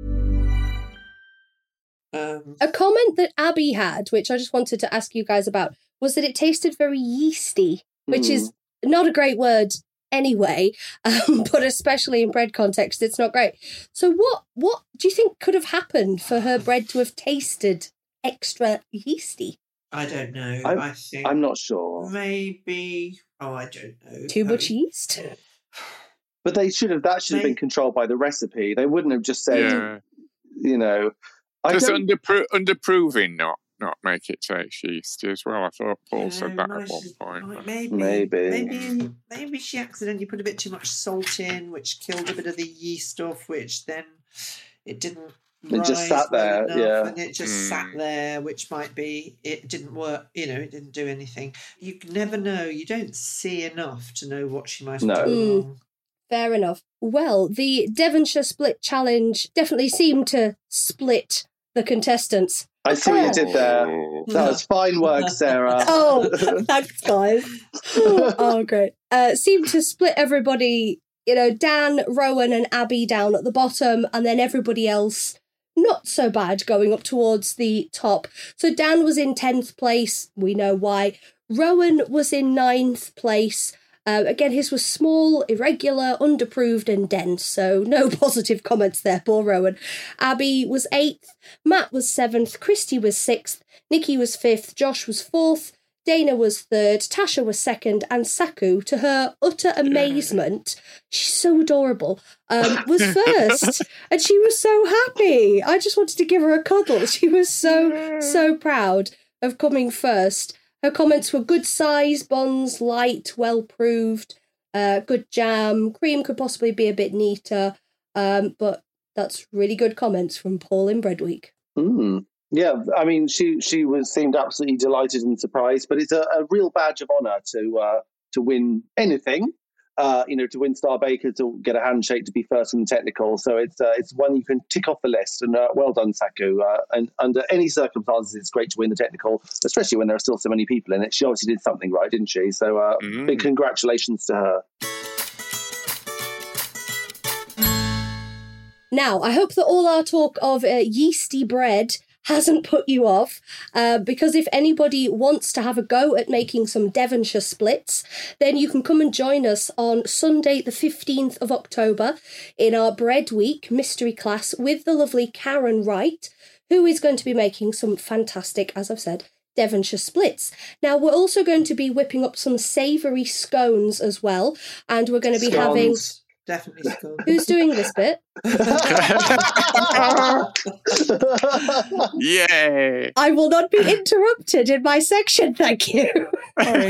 Um, A comment that Abby had, which I just wanted to ask you guys about, was that it tasted very yeasty, which is not a great word anyway, um, but especially in bread context, it's not great. So what what do you think could have happened for her bread to have tasted extra yeasty? I don't know. I'm- I think I'm not sure. maybe... Oh, I don't know. Too much Um, yeast? But they should have that should have They- been controlled by the recipe. They wouldn't have just said, Yeah. you know. I Does don't, underpro- underproving not not make it taste yeasty as well? I thought Paul Yeah, said that might at one just- point. might- but- Maybe, Maybe. maybe, maybe she accidentally put a bit too much salt in, which killed a bit of the yeast off, which then it didn't. It just rise sat well there, enough, yeah. and it just Mm. sat there, which might be it didn't work. You know, it didn't do anything. You never know. You don't see enough to know what she might have No. done Mm. wrong. Fair enough. Well, the Devonshire Split Challenge definitely seemed to split the contestants. I see what you did there. Oh. That was fine work, Sarah. Oh, thanks, guys. Oh, great. Uh, seemed to split everybody, you know, Dan, Rowan, and Abby down at the bottom, and then everybody else not so bad going up towards the top. So Dan was in tenth place. We know why. Rowan was in ninth place. Uh, again, his was small, irregular, underproved and dense, so no positive comments there, poor Rowan. Abby was eighth, Matt was seventh, Christy was sixth, Nikki was fifth, Josh was fourth, Dana was third, Tasha was second, and Saku, to her utter amazement, she's so adorable, um, was first. And she was so happy. I just wanted to give her a cuddle. She was so, so proud of coming first. Her comments were good size, buns, light, well proved, uh, good jam, cream could possibly be a bit neater, um, but that's really good comments from Paul in Bread Week. Mm. Yeah, I mean, she she was seemed absolutely delighted and surprised, but it's a, a real badge of honour to uh, to win anything. Uh, you know, to win Star Baker, to get a handshake, to be first in the technical. So it's uh, it's one you can tick off the list. And uh, well done, Saku. Uh, and under any circumstances, it's great to win the technical, especially when there are still so many people in it. She obviously did something right, didn't she? So uh, mm. big congratulations to her. Now, I hope that all our talk of uh, yeasty bread hasn't put you off, uh, because if anybody wants to have a go at making some Devonshire splits, then you can come and join us on Sunday the fifteenth of October in our Bread Week mystery class with the lovely Karen Wright, who is going to be making some fantastic, as I've said, Devonshire splits. Now, we're also going to be whipping up some savoury scones as well, and we're going to be Scones. having... Definitely scones. Who's doing this bit? Yay! I will not be interrupted in my section, thank you. Sorry.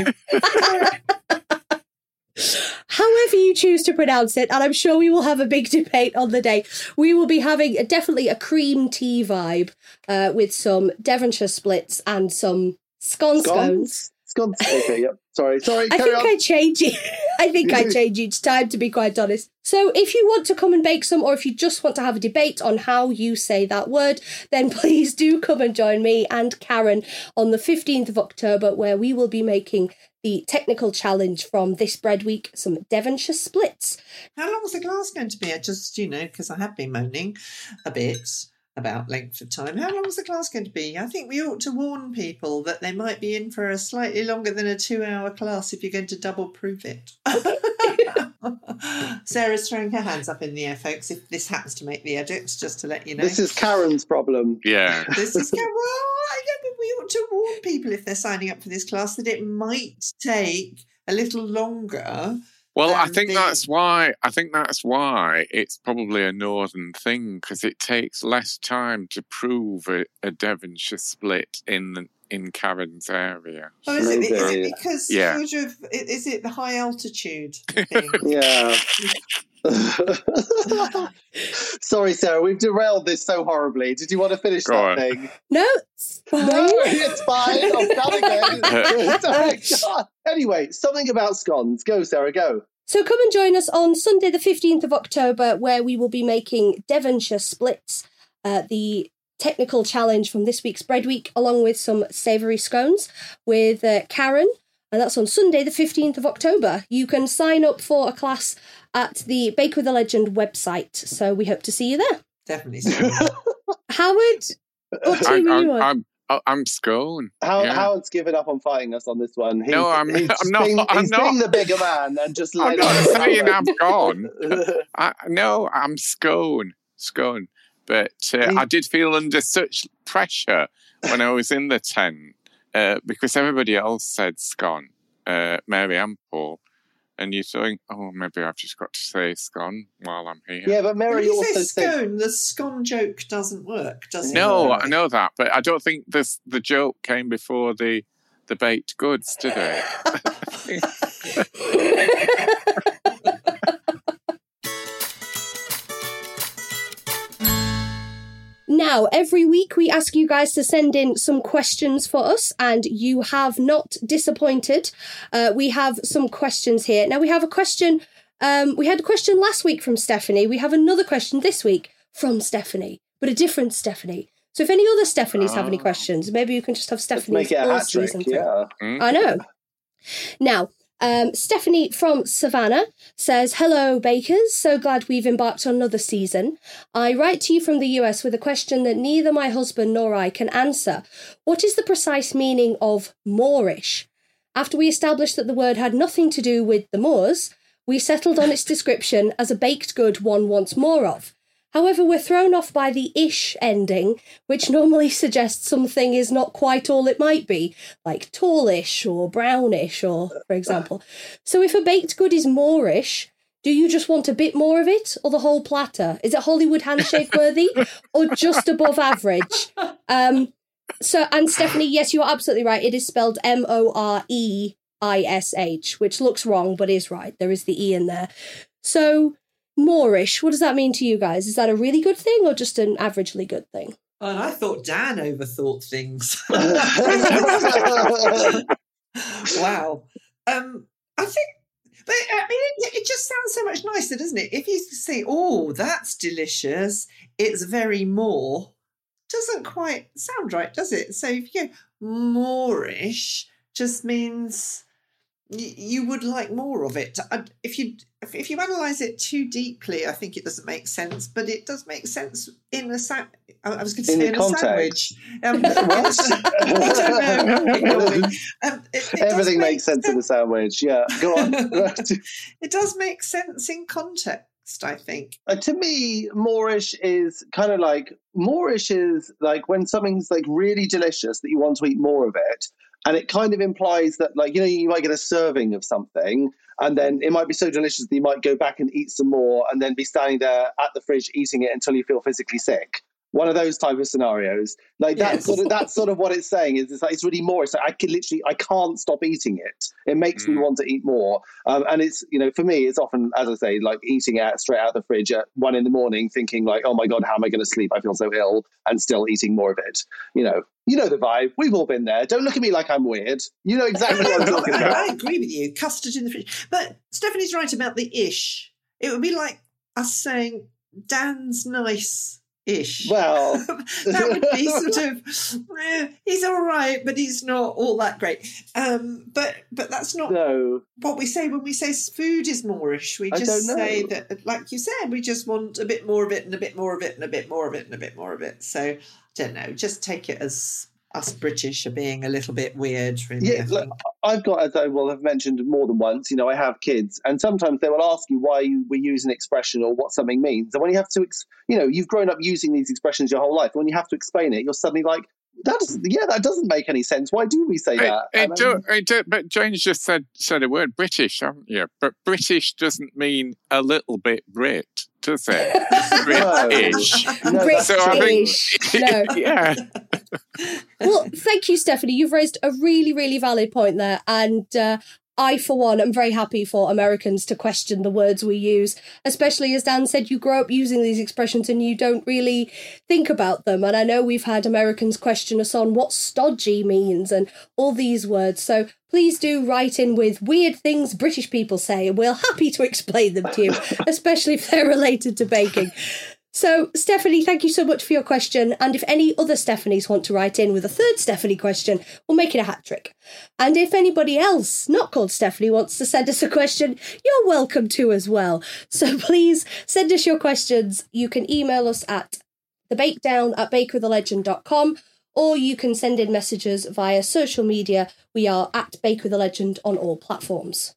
However you choose to pronounce it, and I'm sure we will have a big debate on the day. We will be having a, definitely a cream tea vibe uh, with some Devonshire splits and some scone scones. Scones? Okay, yep. Sorry, sorry, I carry think on. I change it. I think I change each time, to be quite honest. So if you want to come and bake some, or if you just want to have a debate on how you say that word, then please do come and join me and Karen on the fifteenth of October, where we will be making the technical challenge from this Bread Week, some Devonshire splits. How long is the class going to be? I just, you know, because I have been moaning a bit about length of time. How long is the class going to be? I think we ought to warn people that they might be in for a slightly longer than a two-hour class if you're going to double prove it. Sarah's throwing her hands up in the air, folks, if this happens to make the edits, just to let you know. This is Karen's problem. Yeah. This is Karen. Well, I know, but we ought to warn people if they're signing up for this class that it might take a little longer. Well, I Um, think the- that's why. I think that's why it's probably a northern thing, because it takes less time to prove a, a Devonshire split in in Karen's area. Oh, is it, is Maybe. it because Yeah. sort of, is it the high altitude thing? Yeah. Sorry, Sarah, we've derailed this so horribly. Did you want to finish Go that on. thing? No, it's fine. No, it's fine. I'm done again. Sorry, God. Anyway, something about scones. Go, Sarah, go. So come and join us on Sunday the fifteenth of October, where we will be making Devonshire splits, uh, the technical challenge from this week's Bread Week, along with some savoury scones with uh, Karen, and that's on Sunday the fifteenth of October. You can sign up for a class at the Bake with a Legend website, so we hope to see you there. Definitely. So. Howard, what team I'm, are you I'm, on? I'm, I'm Scone. How, yeah. Howard's given up on fighting us on this one. He's, No, I'm- he's I'm not- Being, I'm he's not. being the bigger man and just I'm letting not us saying have I'm it. gone. I, no, I'm Scone. Scone. But uh, I did feel under such pressure when I was in the tent uh, because everybody else said scone, uh, Mary and Paul. And you think, oh, maybe I've just got to say scone while I'm here. Yeah, but When Mary you also say said... scone, the scone joke doesn't work, does it? No, I know that, but I don't think this the joke came before the the baked goods, did it? Now, every week we ask you guys to send in some questions for us, and you have not disappointed. Uh, we have some questions here. Now, we have a question. Um, we had a question last week from Stephanie. We have another question this week from Stephanie, but a different Stephanie. So if any other Stephanies have any Oh. questions, maybe you can just have Let's Stephanie's make it a all hat trick, season through. yeah. Mm. I know. Now, um, Stephanie from Savannah says, hello, bakers. So glad we've embarked on another season. I write to you from the U S with a question that neither my husband nor I can answer. What is the precise meaning of Moorish? After we established that the word had nothing to do with the Moors, we settled on its description as a baked good one wants more of. However, we're thrown off by the ish ending, which normally suggests something is not quite all it might be, like tallish or brownish, or for example. So if a baked good is Moorish, do you just want a bit more of it, or the whole platter? Is it Hollywood handshake worthy, or just above average? Um, so, and Stephanie, yes, you're absolutely right. It is spelled M O R E I S H, which looks wrong, but is right. There is the E in there. So, Moorish, what does that mean to you guys? Is that a really good thing, or just an averagely good thing? Oh, and I thought Dan overthought things. Wow. Um, I think, but I mean, it, it just sounds so much nicer, doesn't it? If you say, oh, that's delicious, it's very more, doesn't quite sound right, does it? So if you go Moorish, just means y- you would like more of it. If you if, if you analyse it too deeply, I think it doesn't make sense, but it does make sense in a sa- I was going to say in, in a sandwich. Um, I don't know. Um, it, it Everything make makes sense, sense in a sandwich. Yeah, go on. It does make sense in context, I think. Uh, to me, Moorish is kind of like, Moorish is like when something's like really delicious that you want to eat more of it. And it kind of implies that, like, you know, you might get a serving of something and then it might be so delicious that you might go back and eat some more and then be standing there at the fridge eating it until you feel physically sick. One of those type of scenarios. Like that's Yes. sort of that's sort of what it's saying. Is it's like it's really more. It's like I can literally I can't stop eating it. It makes mm. me want to eat more. Um, and it's, you know, for me, it's often, as I say, like eating out straight out of the fridge at one in the morning, thinking like, oh my God, how am I going to sleep? I feel so ill, and still eating more of it. You know, you know the vibe. We've all been there. Don't look at me like I'm weird. You know exactly what I'm talking about. I agree with you. Custard in the fridge. But Stephanie's right about the ish. It would be like us saying Dan's nice. Ish. Well, that would be sort of eh, he's all right, but he's not all that great. Um, but but that's not no. what we say when we say food is Moorish. We just say that, like you said, we just want a bit more of it and a bit more of it and a bit more of it and a bit more of it. So I don't know. Just take it as us British are being a little bit weird. Really, yeah, look, I've got, as I will have mentioned more than once, you know, I have kids, and sometimes they will ask you why you, we use an expression or what something means. And when you have to, ex- you know, you've grown up using these expressions your whole life. When you have to explain it, you're suddenly like, that doesn't, yeah, that doesn't make any sense. Why do we say it, that? It um, do, it do, but Jane's just said said a word, British, haven't you? But British doesn't mean a little bit Brit, does it? British. No, no, British. So I think, no. Yeah. Well, thank you, Stephanie. You've raised a really, really valid point there. And uh, I, for one, am very happy for Americans to question the words we use, especially as Dan said, you grow up using these expressions and you don't really think about them. And I know we've had Americans question us on what stodgy means and all these words. So please do write in with weird things British people say, and we're happy to explain them to you, especially if they're related to baking. So, Stephanie, thank you so much for your question. And if any other Stephanies want to write in with a third Stephanie question, we'll make it a hat trick. And if anybody else not called Stephanie wants to send us a question, you're welcome to as well. So please send us your questions. You can email us at thebakedown at bakewithalegend dot com, or you can send in messages via social media. We are at Bake with a Legend on all platforms.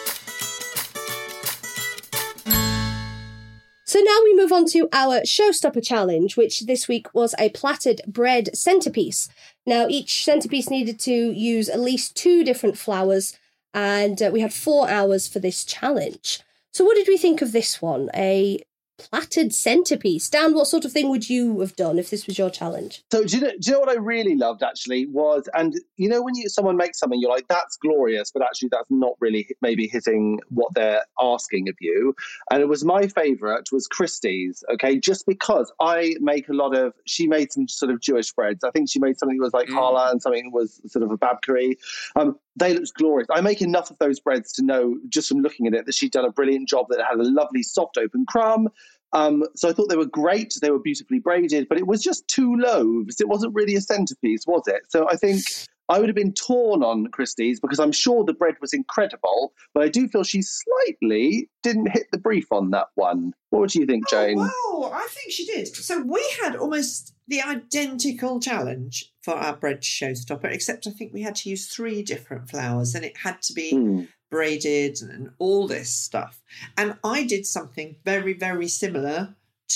So now we move on to our Showstopper Challenge, which this week was a plaited bread centrepiece. Now, each centrepiece needed to use at least two different flours, and uh, we had four hours for this challenge. So what did we think of this one? A plaited centrepiece. Dan, what sort of thing would you have done if this was your challenge? So do you know, do you know what I really loved, actually, was, and you know when you someone makes something, you're like, that's glorious, but actually that's not really maybe hitting what they're asking of you. And it was my favourite was Christie's, okay, just because I make a lot of, she made some sort of Jewish breads. I think she made something that was like mm. challah and something that was sort of a babkari. Um, they looked glorious. I make enough of those breads to know, just from looking at it, that she'd done a brilliant job, that it had a lovely soft open crumb. Um, so I thought they were great. They were beautifully braided, but it was just two loaves. It wasn't really a centerpiece, was it? So I think I would have been torn on Christie's because I'm sure the bread was incredible, but I do feel she slightly didn't hit the brief on that one. What do you think, Jane? Oh, wow, I think she did. So we had almost the identical challenge for our bread showstopper, except I think we had to use three different flours and it had to be mm. braided and all this stuff. And I did something very, very similar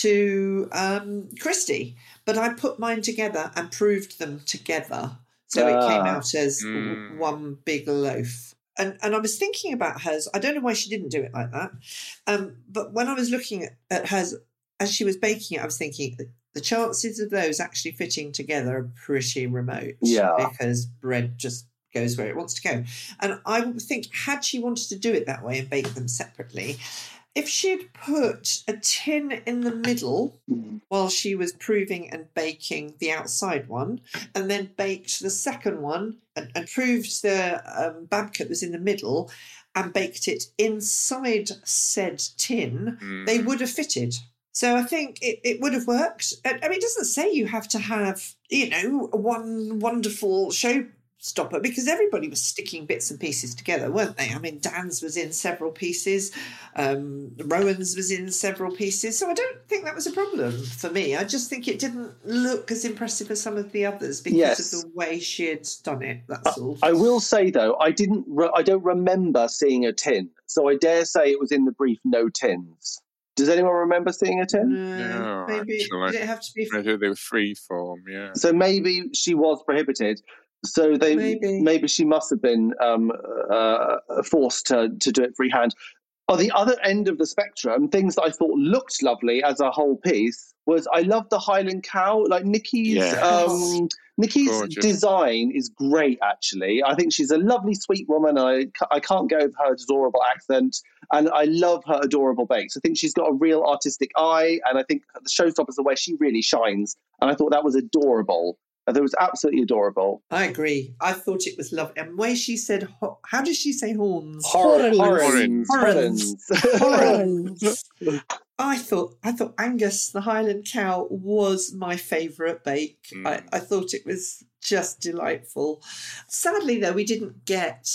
to um, Christie, but I put mine together and proved them together. So it came out as mm. one big loaf. And and I was thinking about hers. I don't know why she didn't do it like that. Um, but when I was looking at, at hers, as she was baking it, I was thinking the chances of those actually fitting together are pretty remote. Yeah. Because bread just goes where it wants to go. And I would think, had she wanted to do it that way and bake them separately, if she'd put a tin in the middle mm. while she was proving and baking the outside one, and then baked the second one and, and proved the um, babka that was in the middle and baked it inside said tin, mm. they would have fitted. So I think it, it would have worked. I mean, it doesn't say you have to have, you know, one wonderful show stopper, because everybody was sticking bits and pieces together, weren't they? I mean, Dan's was in several pieces, um, Rowan's was in several pieces, so I don't think that was a problem for me. I just think it didn't look as impressive as some of the others because yes. of the way she had done it, that's all. I will say, though, I didn't. Re- I don't remember seeing a tin, so I dare say it was in the brief, no tins. Does anyone remember seeing a tin? No, maybe actually, did it have to be? Maybe they were free form, yeah. So maybe she was prohibited. So they maybe, maybe she must have been um, uh, forced to, to do it freehand. On the other end of the spectrum, things that I thought looked lovely as a whole piece was I love the Highland cow. Like Nikki's yes. um, Nikki's Gorgeous. design is great, actually. I think she's a lovely, sweet woman. I, I can't go over her adorable accent. And I love her adorable bakes. I think she's got a real artistic eye. And I think the showstopper is the way she really shines. And I thought that was adorable. It was absolutely adorable. I agree. I thought it was lovely. And the way she said, ho- how does she say horns? Horns. Horns. Horns. Horns. I thought I thought Angus, the Highland cow, was my favourite bake. Mm. I, I thought it was just delightful. Sadly, though, we didn't get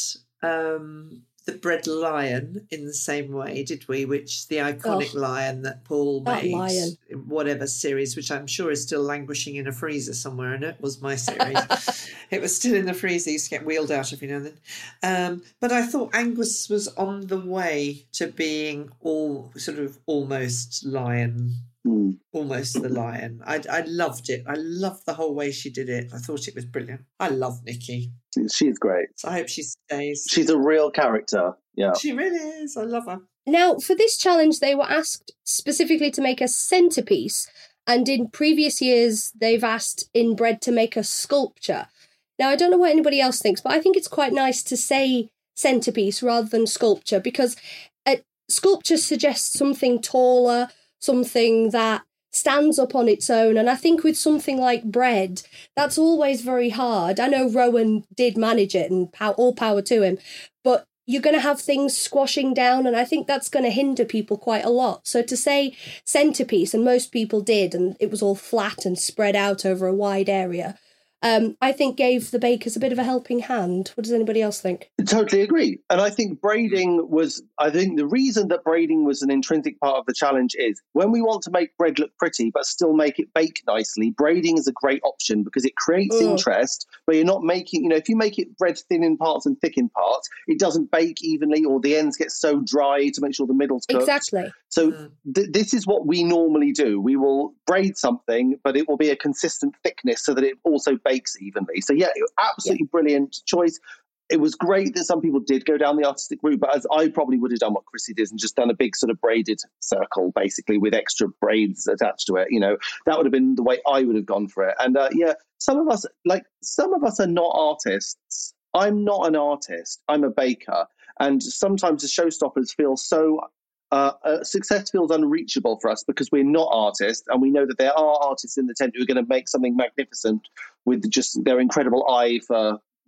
um, the bread lion in the same way, did we? Which the iconic oh, lion that Paul that made, lion. in whatever series, which I'm sure is still languishing in a freezer somewhere, and it was my series. It was still in the freezer, used to get wheeled out every now and then. Um, but I thought Angus was on the way to being all sort of almost lion. Mm. Almost the lion. I, I loved it. I loved the whole way she did it. I thought it was brilliant. I love Nikki. She's great. So I hope she stays. She's a real character. Yeah. She really is. I love her. Now, for this challenge, they were asked specifically to make a centrepiece. And in previous years, they've asked in bread to make a sculpture. Now, I don't know what anybody else thinks, but I think it's quite nice to say centrepiece rather than sculpture, because a sculpture suggests something taller, something that stands up on its own. And I think with something like bread, that's always very hard. I know Rowan did manage it, and pow- all power to him, but you're going to have things squashing down, and I think that's going to hinder people quite a lot. So to say centrepiece, and most people did, and it was all flat and spread out over a wide area, Um, I think gave the bakers a bit of a helping hand. What does anybody else think? Totally agree. And I think braiding was, I think the reason that braiding was an intrinsic part of the challenge is when we want to make bread look pretty but still make it bake nicely, braiding is a great option because it creates Ugh. interest, but you're not making, you know, if you make it bread thin in parts and thick in parts, it doesn't bake evenly, or the ends get so dry to make sure the middle's cooked. Exactly. So th- this is what we normally do. We will braid something, but it will be a consistent thickness so that it also bakes evenly. So yeah, absolutely yeah. brilliant choice. It was great that some people did go down the artistic route, but as I probably would have done what Chrissy did and just done a big sort of braided circle, basically with extra braids attached to it. You know, that would have been the way I would have gone for it. And uh, yeah, some of us, like some of us are not artists. I'm not an artist. I'm a baker. And sometimes the showstoppers feel so Uh, uh, success feels unreachable for us because we're not artists, and we know that there are artists in the tent who are going to make something magnificent with just their incredible eye for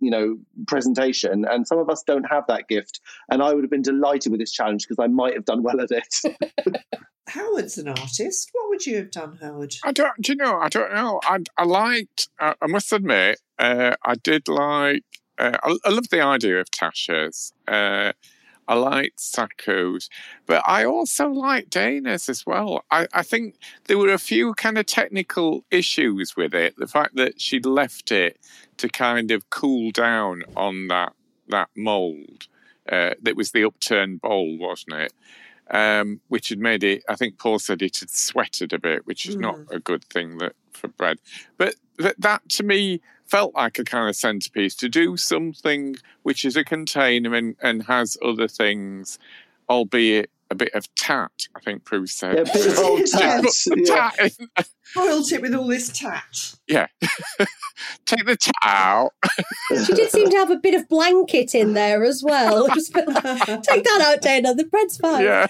you know, presentation. And some of us don't have that gift. And I would have been delighted with this challenge because I might have done well at it. Howard's an artist. What would you have done, Howard? I don't, do you know, I don't know. I, I liked, I, I must admit, uh, I did like, uh, I, I love the idea of Tasha's. Uh, I liked Saku's, but I also liked Dana's as well. I, I think there were a few kind of technical issues with it. The fact that she'd left it to kind of cool down on that, that mould. Uh, that was the upturned bowl, wasn't it? Um, which had made it, I think Paul said it had sweated a bit, which is mm. not a good thing that for bread. But that, that to me felt like a kind of centerpiece, to do something which is a container and, and has other things, albeit a bit of tat, I think Prue said. Yeah, a bit of old tat. tat yeah. Spoilt it with all this tat. Yeah. Take the tat out. She did seem to have a bit of blanket in there as well. Just, take that out, Dana. The bread's fine. Yeah.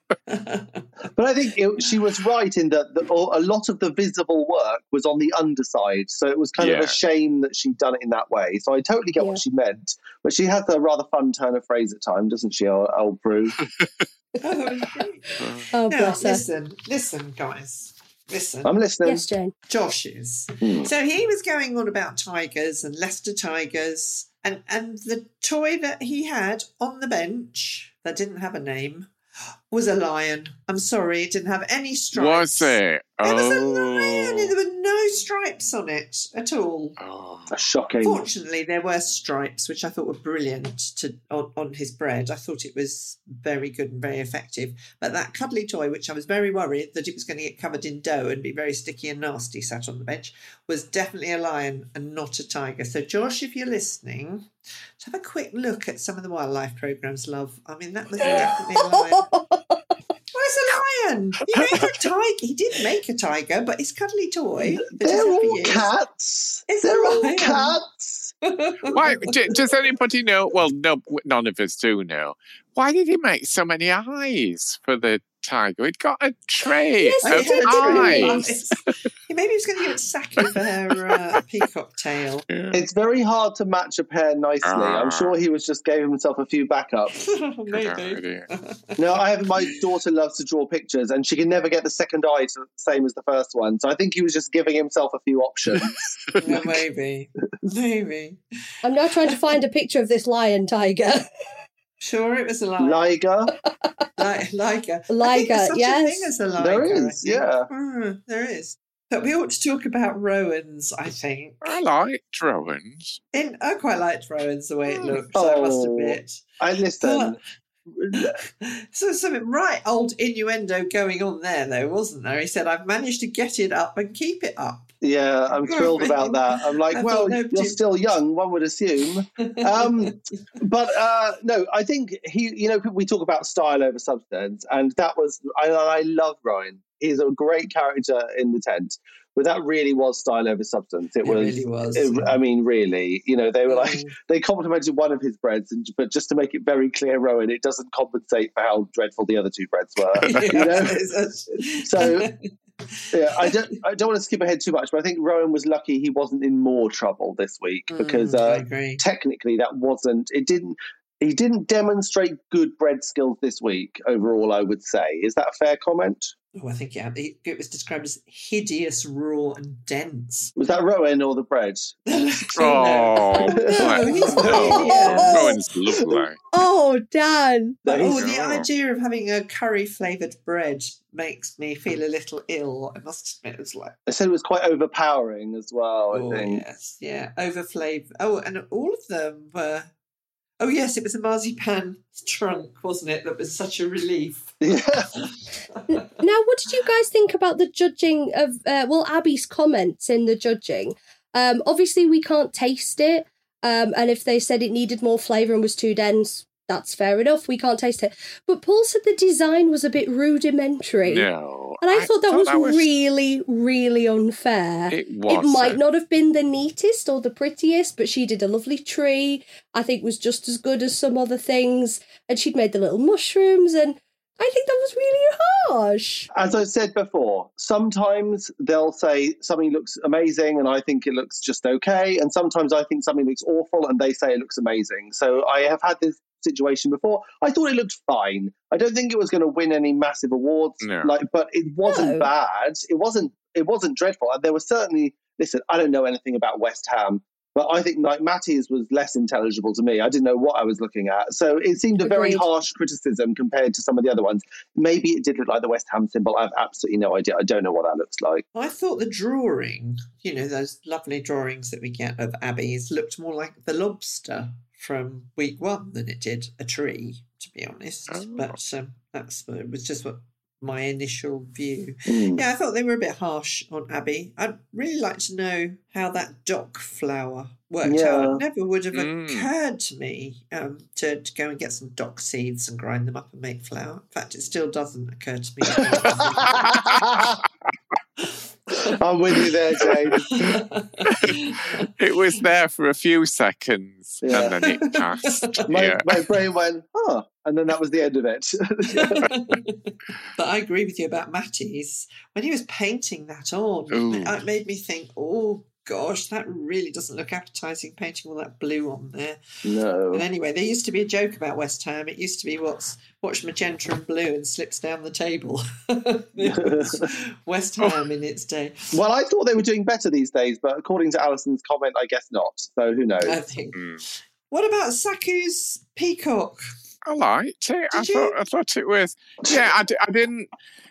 But I think it, she was right in that the, a lot of the visible work was on the underside. So it was kind yeah. of a shame that she'd done it in that way. So I totally get yeah. what she meant. But she has a rather fun turn of phrase at times, doesn't she, old, old Prue? Oh, oh now, bless her. Listen, listen, guys. Listen. I'm listening. Yes, Jane. Josh's. Hmm. So he was going on about tigers and Leicester Tigers, and, and the toy that he had on the bench that didn't have a name was a lion. I'm sorry, it didn't have any stripes. Was it? It was a Oh. lion. There were no stripes on it at all. Oh. That's shocking. Fortunately, there were stripes, which I thought were brilliant to on, on his bread. I thought it was very good and very effective. But that cuddly toy, which I was very worried that it was going to get covered in dough and be very sticky and nasty, sat on the bench, was definitely a lion and not a tiger. So, Josh, if you're listening, just have a quick look at some of the wildlife programmes, love. I mean, that was definitely a lion. Well, it's a lion. He made a tiger. He did make a tiger, but his cuddly toy. They're all cats. It's They're a all lion. cats. Why, d- does anybody know? Well, no, none of us do know. Why did he make so many eyes for the tiger? He'd got a tray Yes, of he did, eyes. Maybe he was going to give it to Saki for her uh, peacock tail. Yeah. It's very hard to match a pair nicely. Ah. I'm sure he was just gave himself a few backups. Good Maybe. idea. No, I have my daughter loves to draw pictures, and she can never get the second eye to the same as the first one. So I think he was just giving himself a few options. Yeah, maybe. Maybe. I'm now trying to find a picture of this lion tiger. Sure, it was a lion. Liger, Li- liger. I think Liger, there's such yes. a thing as a liger. there I is, think. yeah. Mm, there is. But we ought to talk about Rowan's, I think. I liked Rowan's. In, I quite liked Rowan's the way it looked, I must Oh. admit. I listen. So something right old innuendo going on there, though, wasn't there? He said, I've managed to get it up and keep it up. Yeah, I'm thrilled about that. I'm like, I well, thought nobody- you're still young, one would assume. Um, but uh, no, I think he, you know, we talk about style over substance, and that was, I, I love Rowan. He's a great character in the tent, but that really was style over substance. It, It was, really was, it- yeah. I mean, really, you know, they were like, Mm. they complimented one of his breads, and, but just to make it very clear, Rowan, it doesn't compensate for how dreadful the other two breads were. You know? So, yeah, I don't. I don't want to skip ahead too much, but I think Rowan was lucky he wasn't in more trouble this week because Mm, I uh, agree. technically that wasn't. It didn't. He didn't demonstrate good bread skills this week. Overall, I would say, is that a fair comment? Oh, I think yeah, it, it was described as hideous, raw, and dense. Was that Rowan or the bread? Oh, no, he's no. hideous. Rowan's lovely. Oh, Dan. No, Oh, he's- the idea of having a curry flavoured bread makes me feel a little ill. I must admit, it's like, I said it was quite overpowering as well. I oh think. yes, yeah, over flavour. Oh, and all of them were. Oh yes, it was a marzipan trunk, wasn't it? That was such a relief. Yeah. Now, what did you guys think about the judging of, uh, well, Abby's comments in the judging? Um, obviously, we can't taste it. Um, and if they said it needed more flavour and was too dense, that's fair enough. We can't taste it. But Paul said the design was a bit rudimentary. No. And I, thought that was, that was really, really unfair. It It was. might not have been the neatest or the prettiest, but she did a lovely tree. I think was just as good as some other things. And she'd made the little mushrooms. And I think that was really harsh. As I said before, sometimes they'll say something looks amazing and I think it looks just okay. And sometimes I think something looks awful and they say it looks amazing. So I have had this situation before. I thought it looked fine. I don't think it was going to win any massive awards, No. like, but it wasn't No. bad. It wasn't. It wasn't dreadful. And there was certainly. Listen, I don't know anything about West Ham, but I think like Matty's was less intelligible to me. I didn't know what I was looking at. So it seemed a very Agreed. harsh criticism compared to some of the other ones. Maybe it did look like the West Ham symbol. I have absolutely no idea. I don't know what that looks like. I thought the drawing, you know, those lovely drawings that we get of Abby's, looked more like the lobster from week one than it did a tree, to be honest. Oh. But um, that's it was just what my initial view. Mm. Yeah, I thought they were a bit harsh on Abby. I'd really like to know how that dock flower worked Yeah. out. It never would have Mm. occurred to me um, to, to go and get some dock seeds and grind them up and make flour. In fact, it still doesn't occur to me. I'm with you there, James. It was there for a few seconds Yeah. and then it passed. My, yeah. my brain went, oh, and then that was the end of it. But I agree with you about Matty's. When he was painting that on, Ooh. it made me think, oh gosh, that really doesn't look appetising, painting all that blue on there. No. But anyway, there used to be a joke about West Ham. It used to be what's watch magenta and blue and slips down the table. It was West Ham in its day. Well, I thought they were doing better these days, but according to Alison's comment, I guess not. So who knows? I think. Mm. What about Saku's peacock? I liked it. I Did you? thought I thought it was. Yeah, I, di- I didn't.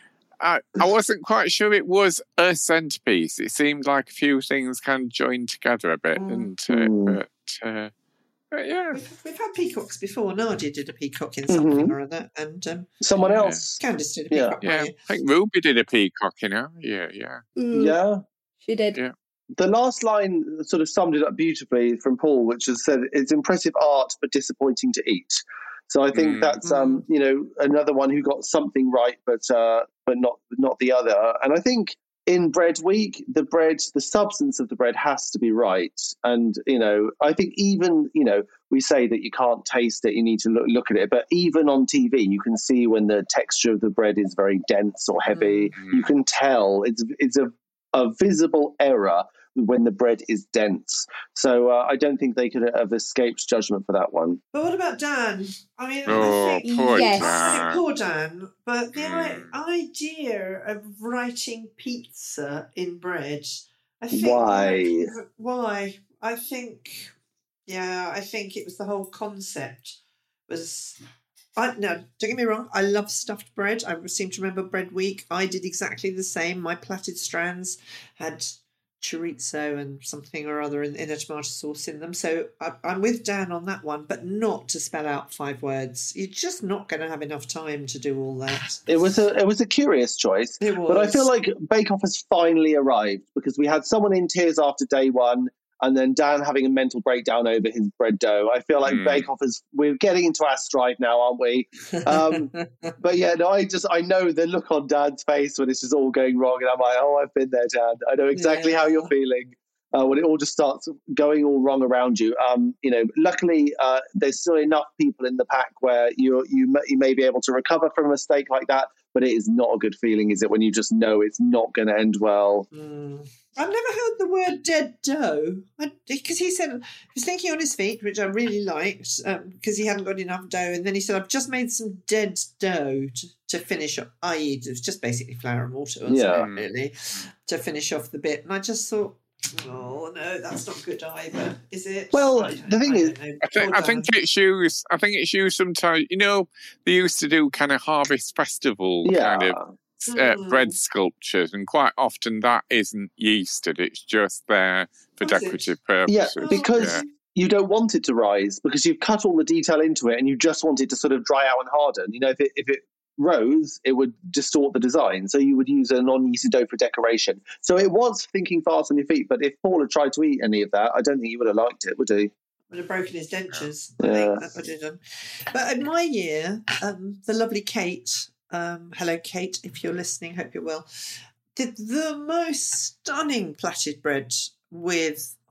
I, I wasn't quite sure it was a centerpiece. It seemed like a few things kind of joined together a bit, Mm. and uh, Mm. but, uh, but yeah, We've, we've had peacocks before. Nadia did a peacock in something Mhm. or other, and um, Someone Yeah. else. Candice did a Yeah. peacock. yeah. Yeah. I think Ruby did a peacock, you know. Yeah, yeah. Mm, Yeah. She did. Yeah. The last line sort of summed it up beautifully from Paul, which has said, it's impressive art, but disappointing to eat. So I think Mm. that's, um, you know, another one who got something right, but uh, but not not the other. And I think in bread week, the bread, the substance of the bread has to be right. And, you know, I think even, you know, we say that you can't taste it, you need to look, look at it. But even on T V, you can see when the texture of the bread is very dense or heavy. Mm. You can tell it's it's a, a visible error when the bread is dense. So uh, I don't think they could have escaped judgment for that one. But what about Dan? I mean, Oh, I think poor Yes. I think Dan. poor Dan, but the Mm. i- idea of writing pizza in bread, I think. Why? Why? I think, yeah, I think it was the whole concept was. I, no, don't get me wrong. I love stuffed bread. I seem to remember Bread Week. I did exactly the same. My plaited strands had chorizo and something or other in, in a tomato sauce in them. So I, I'm with Dan on that one, but not to spell out five words. You're just not going to have enough time to do all that. It was a it was a curious choice. It was. But I feel like Bake Off has finally arrived because we had someone in tears after day one and then Dan having a mental breakdown over his bread dough. I feel like Mm. Bake Off is, we're getting into our stride now, aren't we? Um, But yeah, no, I just, I know the look on Dan's face when this is all going wrong. And I'm like, oh, I've been there, Dan. I know exactly how you're Yeah. feeling. Uh, when it all just starts going all wrong around you, um, you know. Luckily, uh, there's still enough people in the pack where you you may, you may be able to recover from a mistake like that. But it is not a good feeling, is it? When you just know it's not going to end well. Mm. I've never heard the word dead dough because he said he was thinking on his feet, which I really liked because um, he hadn't got enough dough, and then he said, "I've just made some dead dough to, to finish up." that is, it was just basically flour and water, wasn't Yeah. it, really, to finish off the bit. And I just thought, oh no, that's not good either, is it? Well, I don't- the thing I is- don't know. I think, Poor I think Dan. it's used. I think it's used sometimes. You know, they used to do kind of harvest festival Yeah. kind of uh, Mm. bread sculptures, and quite often that isn't yeasted. It's just there for Is it? decorative Yeah, purposes. because Yeah. you don't want it to rise because you've cut all the detail into it and you just want it to sort of dry out and harden. You know, if it if it rose, it would distort the design. So you would use a non-yeasted dough for decoration. So it was thinking fast on your feet. But if Paul had tried to eat any of that, I don't think he would have liked it, would he? Would have broken his dentures. Yeah. I think that would have done. But in my year, um, the lovely Kate, um, hello Kate, if you're listening, hope you're well, did the most stunning plaited bread with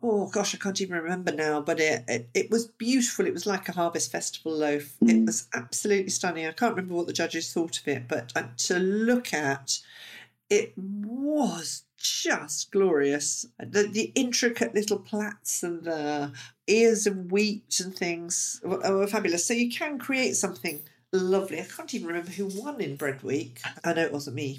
oh gosh, I can't even remember now, but it, it, it was beautiful. It was like a Harvest Festival loaf. It was absolutely stunning. I can't remember what the judges thought of it, but uh, to look at, it was just glorious. The, the intricate little plaits and the ears of wheat and things were, were fabulous. So you can create something lovely. I can't even remember who won in Bread Week. I know it wasn't me.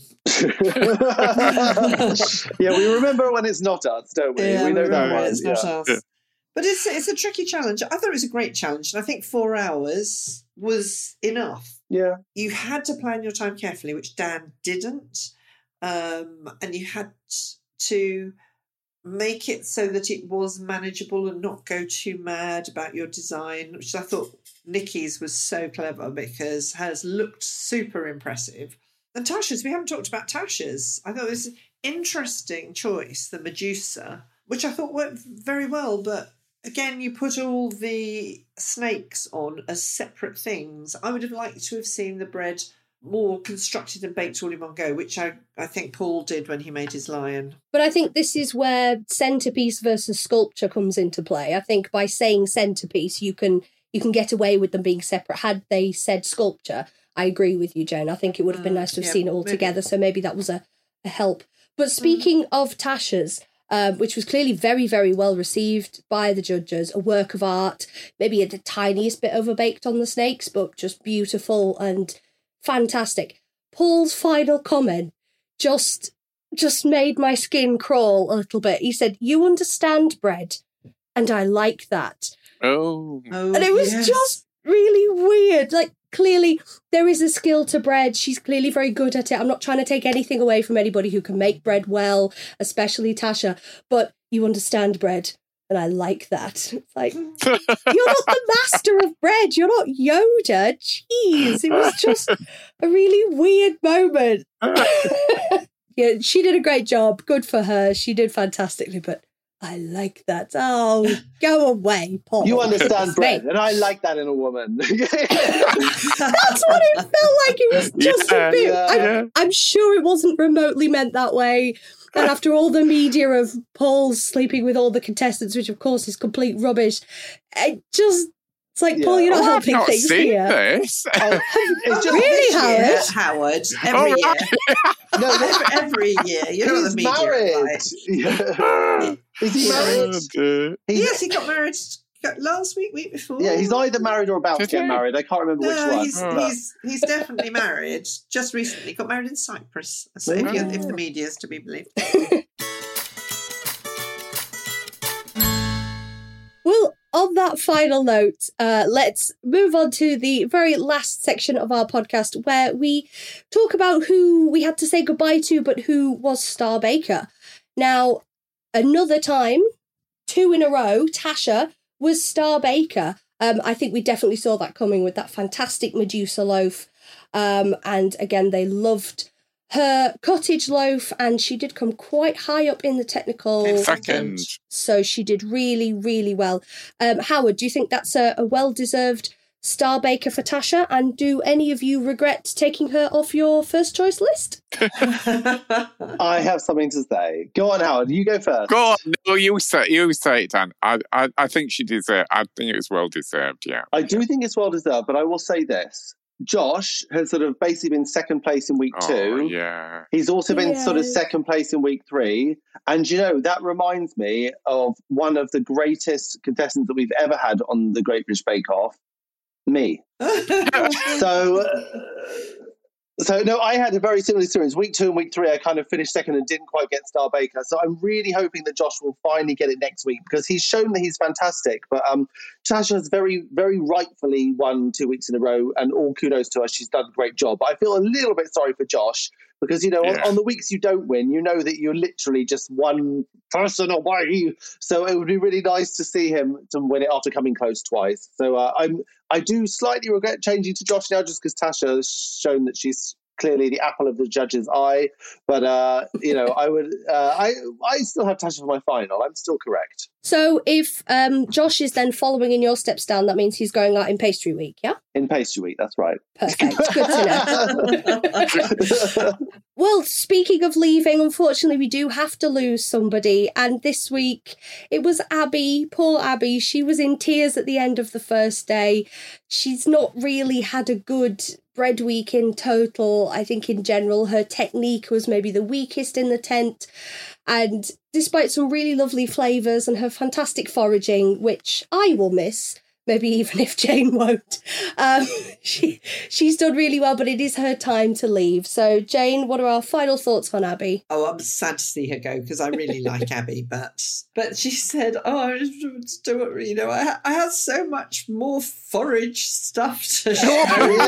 Yeah, we remember when it's not us, don't we? Yeah, we know we that remember one. it's not yeah. us. But it's it's a tricky challenge. I thought it was a great challenge, and I think four hours was enough. Yeah. You had to plan your time carefully, which Dan didn't, um, and you had to make it so that it was manageable and not go too mad about your design, which I thought Nikki's was so clever because hers looked super impressive. And Tasha's, we haven't talked about Tasha's. I thought it was an interesting choice, the Medusa, which I thought worked very well. But again, you put all the snakes on as separate things. I would have liked to have seen the bread more constructed and baked all in one go, which I, I think Paul did when he made his lion. But I think this is where centerpiece versus sculpture comes into play. I think by saying centerpiece, you can you can get away with them being separate. Had they said sculpture, I agree with you, Joan. I think it would have been nice to have yeah, seen it all maybe. together. So maybe that was a, a help. But speaking mm. of Tasha's, um, which was clearly very, very well received by the judges, a work of art, maybe the tiniest bit overbaked on the snakes, but just beautiful and fantastic. Paul's final comment just just made my skin crawl a little bit. He said, "You understand bread, and I like that." Oh. oh and it was yes. just really weird. Like, clearly there is a skill to bread. She's clearly very good at it. I'm not trying to take anything away from anybody who can make bread well, especially Tasha, but you understand bread. And I like that. It's like, you're not the master of bread. You're not Yoda. Jeez. It was just a really weird moment. Yeah, she did a great job. Good for her. She did fantastically, but I like that. Oh, go away, Paul. You understand bread, Mate. and I like that in a woman. That's what it felt like. It was just Yeah, a bit. yeah. I'm, I'm sure it wasn't remotely meant that way. And after all the media of Paul sleeping with all the contestants, which of course is complete rubbish, it just, it's like, Yeah. Paul, you're not Oh, I've helping not things seen here. this. Oh, it's just Really, Howard? Yeah, Howard, every Oh, year. right. No, every, every year. You know what he's the media married. is like. Yeah. Is he Yeah. married? Oh, dear. He's, Yes, he got married got last week, week before. Yeah, he's either married or about Did to get he? married. I can't remember which No, one. he's, Oh. he's he's definitely married. Just recently got married in Cyprus. So if, you, if the media is to be believed. Well, on that final note, uh, let's move on to the very last section of our podcast where we talk about who we had to say goodbye to, but who was Star Baker. Now, another time, two in a row, Tasha was Star Baker. Um, I think we definitely saw that coming with that fantastic Medusa loaf. Um, and again, they loved her cottage loaf, and she did come quite high up in the technical. Second. So she did really, really well. Um, Howard, do you think that's a, a well-deserved Star Baker for Tasha? And do any of you regret taking her off your first choice list? I have something to say. Go on, Howard. You go first. Go on. No, you say, you say it, Dan. I, I, I think she deserved. I think it was well deserved. Yeah. I do think it's well deserved, but I will say this. Josh has sort of basically been second place in week Oh, two. yeah. He's also been Yeah. sort of second place in week three. And, you know, that reminds me of one of the greatest contestants that we've ever had on the Great British Bake Off, me. So, uh, so no, I had a very similar experience. Week two and week three, I kind of finished second and didn't quite get Star Baker. So I'm really hoping that Josh will finally get it next week because he's shown that he's fantastic. But um, Tasha has very, very rightfully won two weeks in a row, and all kudos to her. She's done a great job. But I feel a little bit sorry for Josh because, you know, Yeah. on, on the weeks you don't win, you know that you're literally just one person away. So it would be really nice to see him to win it after coming close twice. So uh, I'm I do slightly regret changing to Josh now just because Tasha has shown that she's clearly the apple of the judge's eye. But, uh, you know, I would, uh, I I still have Tasha for my final. I'm still correct. So if um, Josh is then following in your steps down, that means he's going out in pastry week, yeah? In pastry week, that's right. Perfect. Good to know. Well, speaking of leaving, unfortunately, we do have to lose somebody. And this week, it was Abby. Poor Abby. She was in tears at the end of the first day. She's not really had a good bread week in total. I think in general, her technique was maybe the weakest in the tent. And despite some really lovely flavours and her fantastic foraging, which I will miss, maybe even if Jane won't, um, she she's done really well, but it is her time to leave. So, Jane, what are our final thoughts on Abby? Oh, I'm sad to see her go because I really like Abby, but but she said, "Oh, I just do it. You know, I I had so much more forage stuff to show."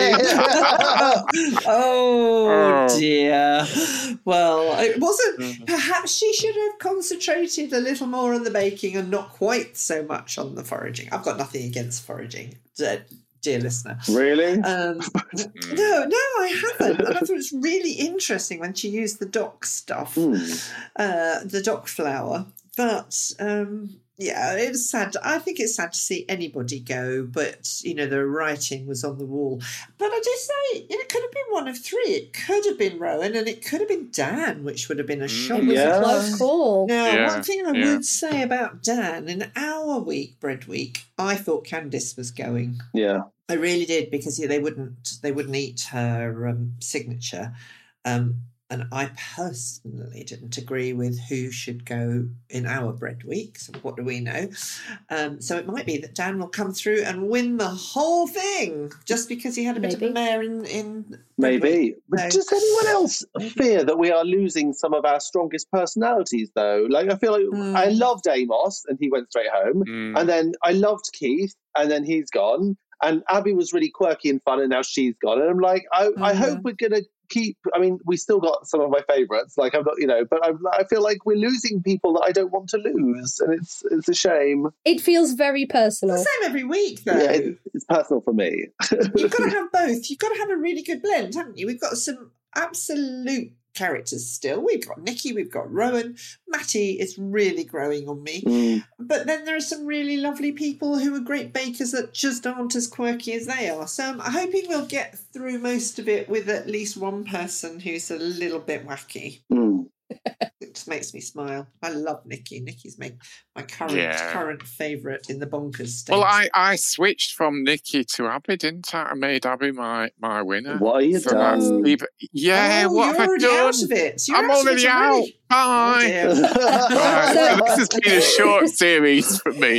Oh dear. Well, it wasn't. Perhaps she should have concentrated a little more on the baking and not quite so much on the foraging. I've got nothing against foraging, dear listener. Really? Um, no, no, I haven't. And I thought it was really interesting when she used the dock stuff, mm. uh, the dock flour. But um, yeah, it was sad. I think it's sad to see anybody go, but you know, the writing was on the wall. But I do say, you know, it could have been one of three. It could have been Rowan and it could have been Dan, which would have been a shock. It was yeah. a close call. Now, yeah. one thing I yeah. would say about Dan, in our week, bread week, I thought Candice was going. Yeah. I really did, because yeah, they wouldn't they wouldn't eat her um, signature. Um, And I personally didn't agree with who should go in our bread week. So what do we know? Um, so it might be that Dan will come through and win the whole thing just because he had a bit Maybe. of a mare in... in Maybe. But so. Does anyone else fear that we are losing some of our strongest personalities, though? Like, I feel like mm. I loved Amos and he went straight home. Mm. And then I loved Keith and then he's gone. And Abby was really quirky and fun and now she's gone. And I'm like, I, mm. I hope we're going to keep, I mean, we still got some of my favourites, like I'm not, you know, but I, I feel like we're losing people that I don't want to lose, and it's it's a shame. It feels very personal. It's the same every week, though. Yeah, it, it's personal for me. You've got to have both. You've got to have a really good blend, haven't you? We've got some absolute characters still. We've got Nikki, we've got Rowan. Matty is really growing on me. Mm. But then there are some really lovely people who are great bakers that just aren't as quirky as they are. So I'm hoping we'll get through most of it with at least one person who's a little bit wacky. Mm. It just makes me smile. I love Nikki. Nikki's my, my current yeah. current favourite in the bonkers state. Well, I, I switched from Nikki to Abby, didn't I? I made Abby my, my winner. What are you so done? Yeah, oh, what have I done? Out of it. I'm already out. Already. Bye. Oh, right, so this has been a short series for me.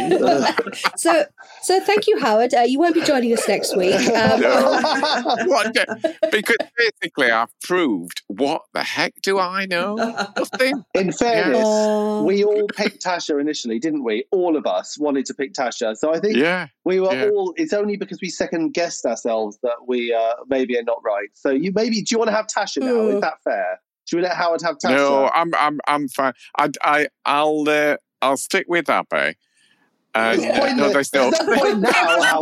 so, so thank you, Howard. Uh, you won't be joining us next week. Um, no. What the, because basically I've proved, what the heck do I know? Nothing. In fairness, yeah. we all picked Tasha initially, didn't we? All of us wanted to pick Tasha. So I think yeah. we were yeah. all, it's only because we second guessed ourselves that we uh, maybe are not right. So you maybe, do you want to have Tasha now? Mm. Is that fair? Should we let Howard have Tasha? No, I'm I'm I'm fine. I I I'll uh, I'll stick with Abby. Uh, no, no, there's no point now,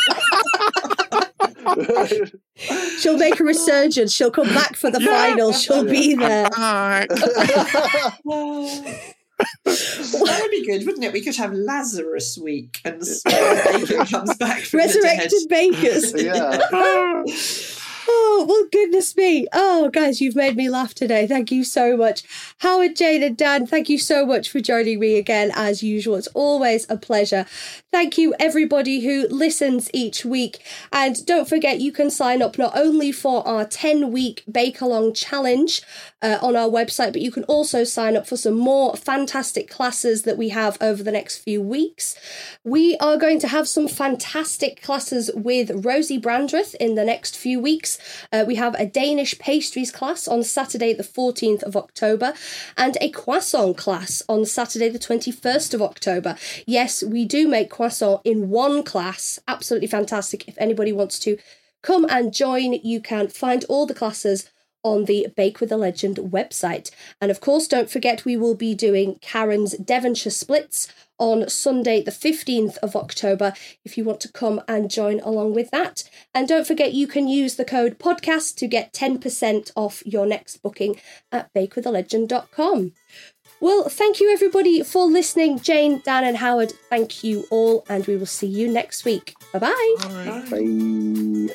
Howard. She'll make a resurgence. She'll come back for the yeah. final. She'll yeah. be there. That would be good, wouldn't it? We could have Lazarus week and Baker comes back from resurrected the dead. bakers. Yeah. Oh, well, goodness me. Oh, guys, you've made me laugh today. Thank you so much. Howard, Jane and Dan, thank you so much for joining me again, as usual. It's always a pleasure. Thank you, everybody who listens each week. And don't forget, you can sign up not only for our ten-week Bake-Along Challenge uh, on our website, but you can also sign up for some more fantastic classes that we have over the next few weeks. We are going to have some fantastic classes with Rosie Brandreth in the next few weeks. Uh, we have a Danish pastries class on Saturday the fourteenth of October and a croissant class on Saturday the twenty-first of October. Yes, we do make croissant in one class. Absolutely fantastic. If anybody wants to come and join, you can find all the classes on the Bake with a Legend website. And of course, don't forget we will be doing Karen's Devonshire Splits on Sunday, the fifteenth of October, if you want to come and join along with that. And don't forget you can use the code podcast to get ten percent off your next booking at bake with a legend dot com. Well, thank you everybody for listening. Jane, Dan and Howard, thank you all, and we will see you next week. Bye-bye. Bye. Bye.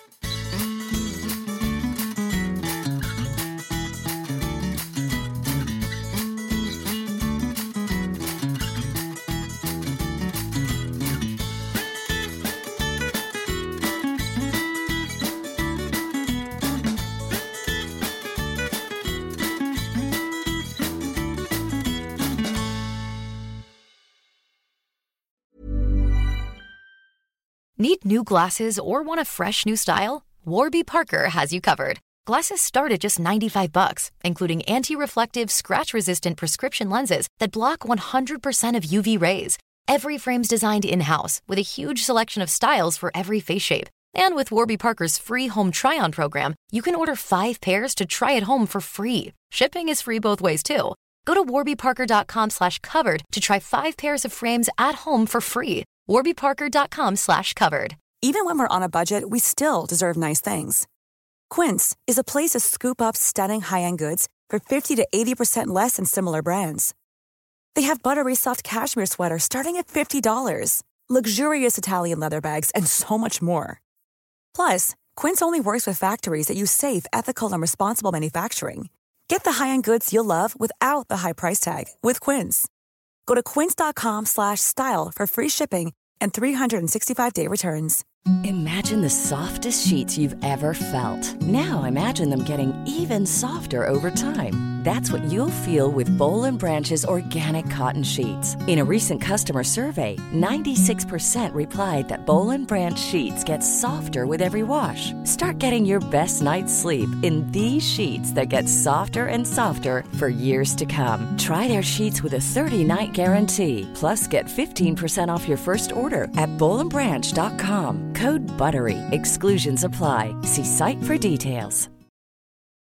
Need new glasses or want a fresh new style? Warby Parker has you covered. Glasses start at just ninety-five bucks, including anti-reflective, scratch-resistant prescription lenses that block one hundred percent of U V rays. Every frame's designed in-house with a huge selection of styles for every face shape. And with Warby Parker's free home try-on program, you can order five pairs to try at home for free. Shipping is free both ways, too. Go to warbyparker.com slash covered to try five pairs of frames at home for free. warbyparker.com slash covered. Even when we're on a budget, we still deserve nice things. Quince is a place to scoop up stunning high-end goods for fifty to eighty percent less than similar brands. They have buttery soft cashmere sweaters starting at fifty dollars, luxurious Italian leather bags, and so much more. Plus, Quince only works with factories that use safe, ethical, and responsible manufacturing. Get the high-end goods you'll love without the high price tag with Quince. Go to quince.com slash style for free shipping and three sixty-five day returns. Imagine the softest sheets you've ever felt. Now imagine them getting even softer over time. That's what you'll feel with Boll and Branch's organic cotton sheets. In a recent customer survey, ninety-six percent replied that Boll and Branch sheets get softer with every wash. Start getting your best night's sleep in these sheets that get softer and softer for years to come. Try their sheets with a thirty-night guarantee. Plus, get fifteen percent off your first order at boll and branch dot com. Code BUTTERY. Exclusions apply. See site for details.